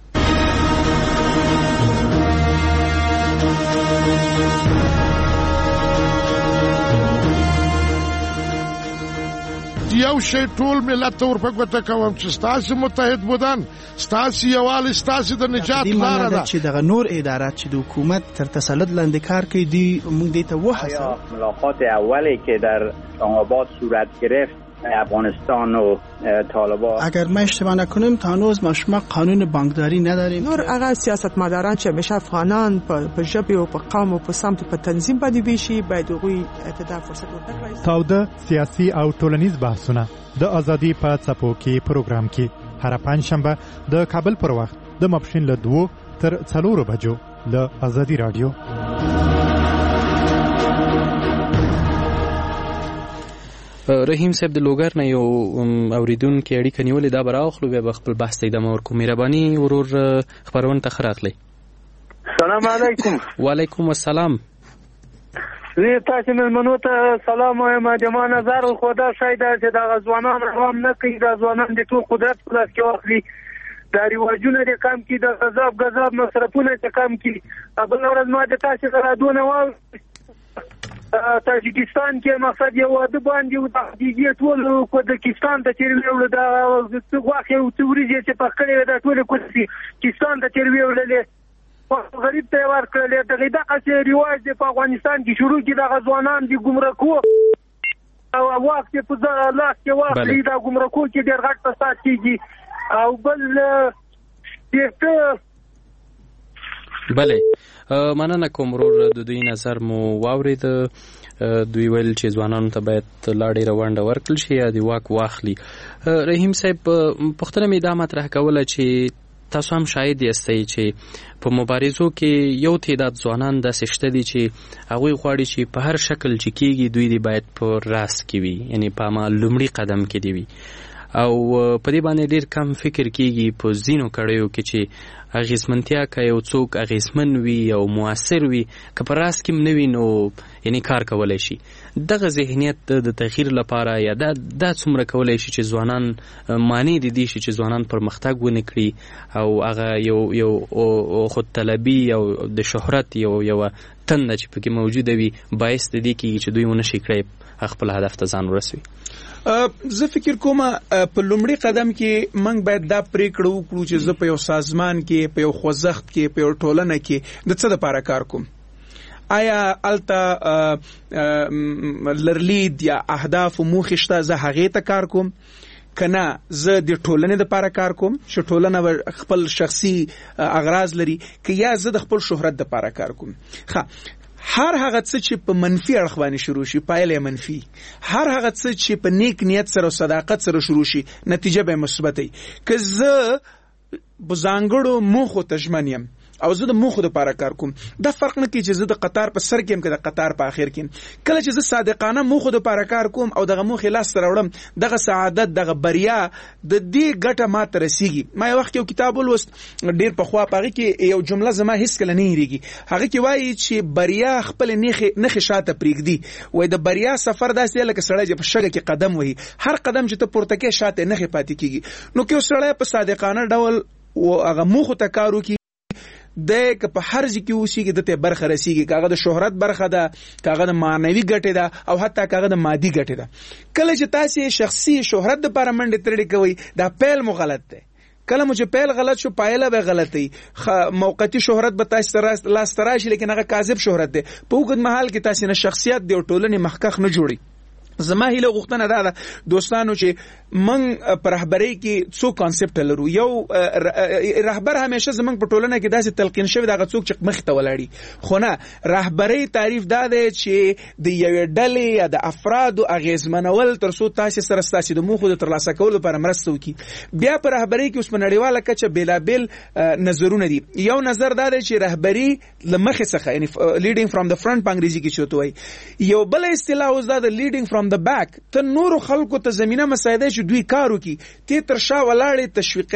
یو شی ټول ملت ته ورپګوته کوم چې ستاسو متحد بودن، ستاسو یووالی، ستاسو د نجات لاره ده. چې دغه نور ادارات چې د حکومت تر تسلط لاندې کار کوي دی موږ دې ته وحسه. ملاقات اولی که در آباد صورت گرفت افغانستان و طالبان، اگر ما اشتباه نکنیم تا هنوز ما شما قانون بانکداری نداریم. نور هغه سیاستمداران چې همیشه افغانان په ژبه او په قوم او په سمت په تنظیم باندې ویشي باید هغوی ته فرصت ورکړي. تاوده سیاسي او ټولنیز بحثونه د ازادي په څپو کې پروګرام کې هر پنځشنبه د کابل پر وخت د ماپښین له دوه تر څلورو بجو له ازادي رادیو. رحیم صاحب د لوګر نه یو اوریدونکو اړیکه نیولې، دا براخلو بیا خپل بحث ته ادامه ورکوم. مهرباني ورور خبرونه ته خراغلی. سلام علیکم. وعلیکم السلام. زه تاسو ملمنو ته سلام وایم. جما نظر خدا شاید چې دا ځوانان هم نه کوي، دا ځوانان د ټول قدرت په لاس کې واخلي، دا ریواجونه د کم کې، د غضب غضب مصرفونه د کم کې. بل ورځ ما د تاسو سره دونه وال تاجکستان کې مقصد یو واده باندې او د حدیدیه ټول کوزاکستان ته چیرې وړل، دا واخه او توريږي چې په کړي دا ټول کوزاکستان ته چیرې وړل، غریب ته ورکړل. دغه دغه ریواج د افغانستان کې شروع کی د غزوانان د ګمرکو او وخت په ځای لاس کې واخلي، د ګمرکو کې ډېر غټ فساد کیږي. او بل دې بله مننه کوم ورور، د دوی نظر مو واورید. دوی ویل چې ځوانانو ته باید لا ډېره ونډه ورکړل شي یا د واک واخلي. رحیم صاحب پوښتنه مې دا مطرح کوله چې تاسو هم شاهد یاستئ چې په مبارزو کې یو تعداد ځوانان داسې شته دي چې هغوی غواړي چې په هر شکل چې کېږي دوی دې باید په راست کې وي، یعنی په ما لومړي قدم کې دی وي، او په دې باندې ډېر کم فکر کېږي په ځینو کړیو کې چې اغیزمنتیا که یو څوک اغیزمن وي او موثر وي، که په راست کې نه وي نو یعنی کار کولی شي. دغه ذهنیت د تغییر لپاره یا دا دا څومره کولی شي چې ځوانان معنی د دې شي چې ځوانان پرمختګ ونه کړي او هغه یو یو خودطلبي او د شهرت یو یو تنده چې پکې موجوده وي باعث د دې کېږي چې دوی ونه شي کړی خپل هدف ته ځان ورسوي. زه فکر کوم په لومړي قدم کې موږ باید دا پریکړه وکړو چې زه په یو سازمان کې، په یو خوځښت کې، په یو ټولنه کې د څه لپاره کار کوم. آیا الته لرلید یا اهداف او موخې شته زه هغې ته کار کوم، کنه زه د ټولنې لپاره کار کوم چې ټولنه خپل شخصي اغراض لري، که یا زه د خپل شهرت لپاره کار کوم. ښه، هر هغه څه چې په منفي اړخ باندې شروع شي پایله منفي، هر هغه څه چې په نیک نیت سره او صداقت سره شروع شي نتیجه به مثبت وي. که زه بزانګړو موخو ته ژمن یم او زه د موخو لپاره کار کوم، دا فرق نه کوي چې زه د قطار په سر کې یم که د قطار په اخر کې یم. کله چې زه صادقانه موخو لپاره کار کوم او دغه موخې لاسته راوړم، دغه سعادت، دغه بریا د دې ګټه ماته رسیږي. ما یو وخت یو کتاب ولوست ډېر پخوا، په هغې کې یو جمله زما هېڅکله نه هېرېږي. هغه کې وایي چې بریا خپلې نښې شاته پرېږدي. وایي د بریا سفر داسې دی لکه سړی چې په شګه کې قدم وهي، هر قدم چې ته پورته کوې شاته یې نښې پاتې کېږي. نو که یو سړی په صادقانه ډول هغه موخو ته کار وکړي، د که په هر ځای کې اوسېږي دته برخه رسیږي، که هغه د شهرت برخه ده، که هغه د معنوي ګټې ده، او حتی که هغه د مادي ګټې ده. کله چې تاسې شخصي شهرت دپاره منډې ترړې کوئ، دا پیل مو غلط دی. کله مو چې پیل غلط شو پایله به غلطي. موقتی شهرت به تاسو لاس تراشي، لیکن هغه کاذب شهرت دی. په اوږد مهال کې تاسې نه شخصیت دی او ټولنې مخکخ نه جوړي. زما هیله غوښتنه دا ده دوستانو چې من په رهبرۍ کې څو کانسپټ لرو. یو رهبر همیشه زمونږ په ټولنه کې داسې تلقین شوی دغه څوک چې مخې ته ولاړي، خو نه رهبرۍ تعریف دا دی چې د یوې ډلې یا د افرادو اغیزمنول تر څو تاسې سره ستاسې د موخو د ترلاسه کولو لپاره مرسته وکړي. بیا په رهبرۍ کې اوس په نړیواله کچه بېلابېل نظرونه دي. یو نظر دا دی چې رهبري له مخې څخه یعنی لیډینګ فرام د فرنٹ په انګریزي کې چې ورته وایي. یو بل اصطلاح اوس دا د لیډینګ فرام د بیک، ته نورو خلکو ته زمینه مساعده چې دوی کار وکړي، ته تر شا ولاړې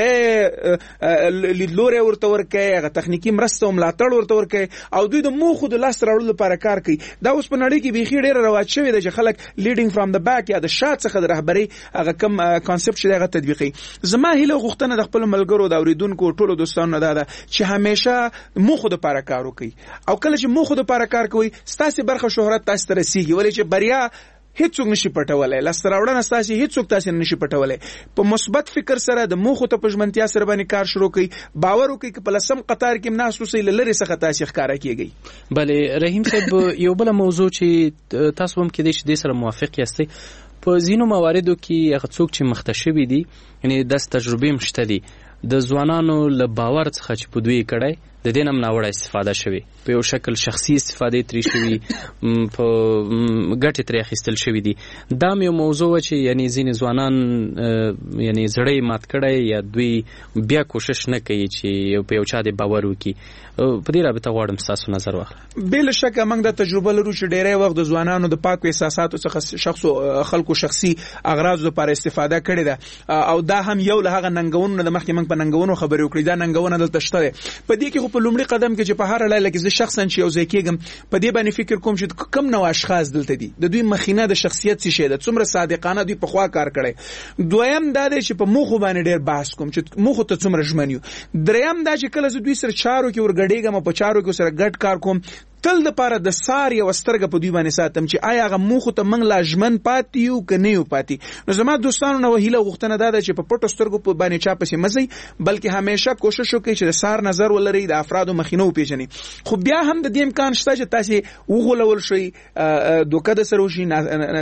تشویقي لیدلوري ورته ورکوي، هغه تخنیکي مرسته او ملاتړ ورته ورکوي او دوی د موخو د لاسته راوړلو لپاره کار کوي. دا اوس په نړۍ کې بیخي ډېره رواج شوې ده چې خلک لیډینګ فرام د بیک یا د شا څخه د رهبرۍ هغه کم کانسپټ چې هغه تطبیقي. زما هیله غوښتنه د خپل ملګرو د اوریدونکو ټولو دوستانو دا ده چې همیشه موخو د لپاره کار وکړي، او کله چې موخو د لپاره کار کوي ستاسو برخه شهرت تاسو ته رسیږي، ولې چې بریا هیڅوک نشي پټولای، لاسته راوړنه ستاسو هیڅوک تاسو نشي پټولای. په مثبت فکر سره د موخو ته په ژمنتیا سره باندې کار شروع کړئ، باور وکړئ چې په لسم قطار کې مناس اوسئ، لری څخه تاسو ښکارا کیږي. بله رحیم صاحب، یو بل موضوع چې تاسو هم کې د دې سره موافق یاستئ، په ځینو مواردو کې هغه څوک چې مختشوي دي یعنی د تجربې مشته دي د ځوانانو له باور څخه چې په دوی کړای د دې نم ناوړه استفاده شوی، په یو شکل شخصي استفاده تری شوی، په ګټه تری اخیستل شوی دي. دا یو موضوع چې یعنی ځینې ځوانان یعنی زړې مات کړي یا دوی بیا کوشش نه کوي چې په یو چا د باور وکړي. په دې رابطه غواړم تاسو نظر واخلئ. بل شک موږ د تجربه لرو چې ډېری وخت د ځوانانو د پاکو احساساتو څخه شخصو خلکو شخصي اغراض لپاره استفاده کړي ده، او دا هم یو له هغه ننګونو د مخکې موږ په ننګونو خبرې وکړې. دا ننګونه دلته شته ده. په دې کې په لومړي قدم کې چې په هر لایله کې زه شخصا چې یو ځای کېږم په دې باندې فکر کوم چې کم نو اشخاص دلته دي، د دوی مخینه د شخصیت څه شي ده، څومره صادقانه دوی په خوا کار کړي. دویم دا دی چې په موخو باندې ډېر بحث کوم چې موخو ته څومره ژمن یو. دریم دا چې کله زه دوی سره چارو کې ورګډېږم او په چارو کې سره ګډ کار کوم، تل د پاره د سار یو سترګه په دوی باندې ساتم چې آیا هغه موخو ته موږ لاجمن پاتې یو که نه یو پاتې. نو زما دوستانو نو هیله غوښتنه دا ده چې په پټو سترګو په باندې چا پسې مزي، بلکې همیشه کوشش وکړئ چې د سار نظر ولرئ، د افرادو مخینه وپېژنئ. خو بیا هم د دې امکان شته چې تاسو وغولول شئ، دوکه در سره وشي،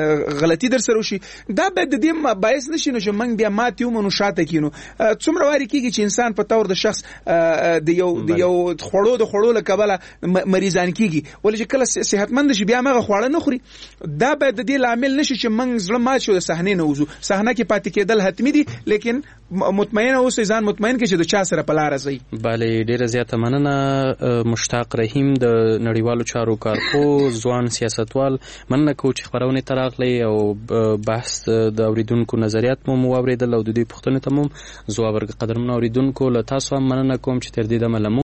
غلطي در سره وشي. دا باید د دې باعث نشي نو چې موږ بیا مات یو منو شاته کینو. څومره واري کېږي چې انسان په تور د شخص د یو د یو خوړو د خوړو له کبله مریضان کېږي، ولې چې کله صحتمند شي بیا هغه خواړه نه خوري. دا باید د دې لامل نشي چې موږ زړه مات شو د صحنې نه وځو. صحنه کې پاتې کېدل حتمي دي، لیکن مطمئن اوسئ، ځان مطمئن کړئ چې د چا سره په لار ځئ. بله ډیره زیاته مننه مشتاق رحیم د نړیوالو چارو کارپوه ځوان سیاستوال. مننه کوم چې خبرونه ته راغلی او بحث د اوریدونکو نظریات مو واوریدل او د دې پوښتنې ته مو ځواب ورکړ. قدرمن اوریدونکو له تاسو هم مننه کوم چې تر دې دمه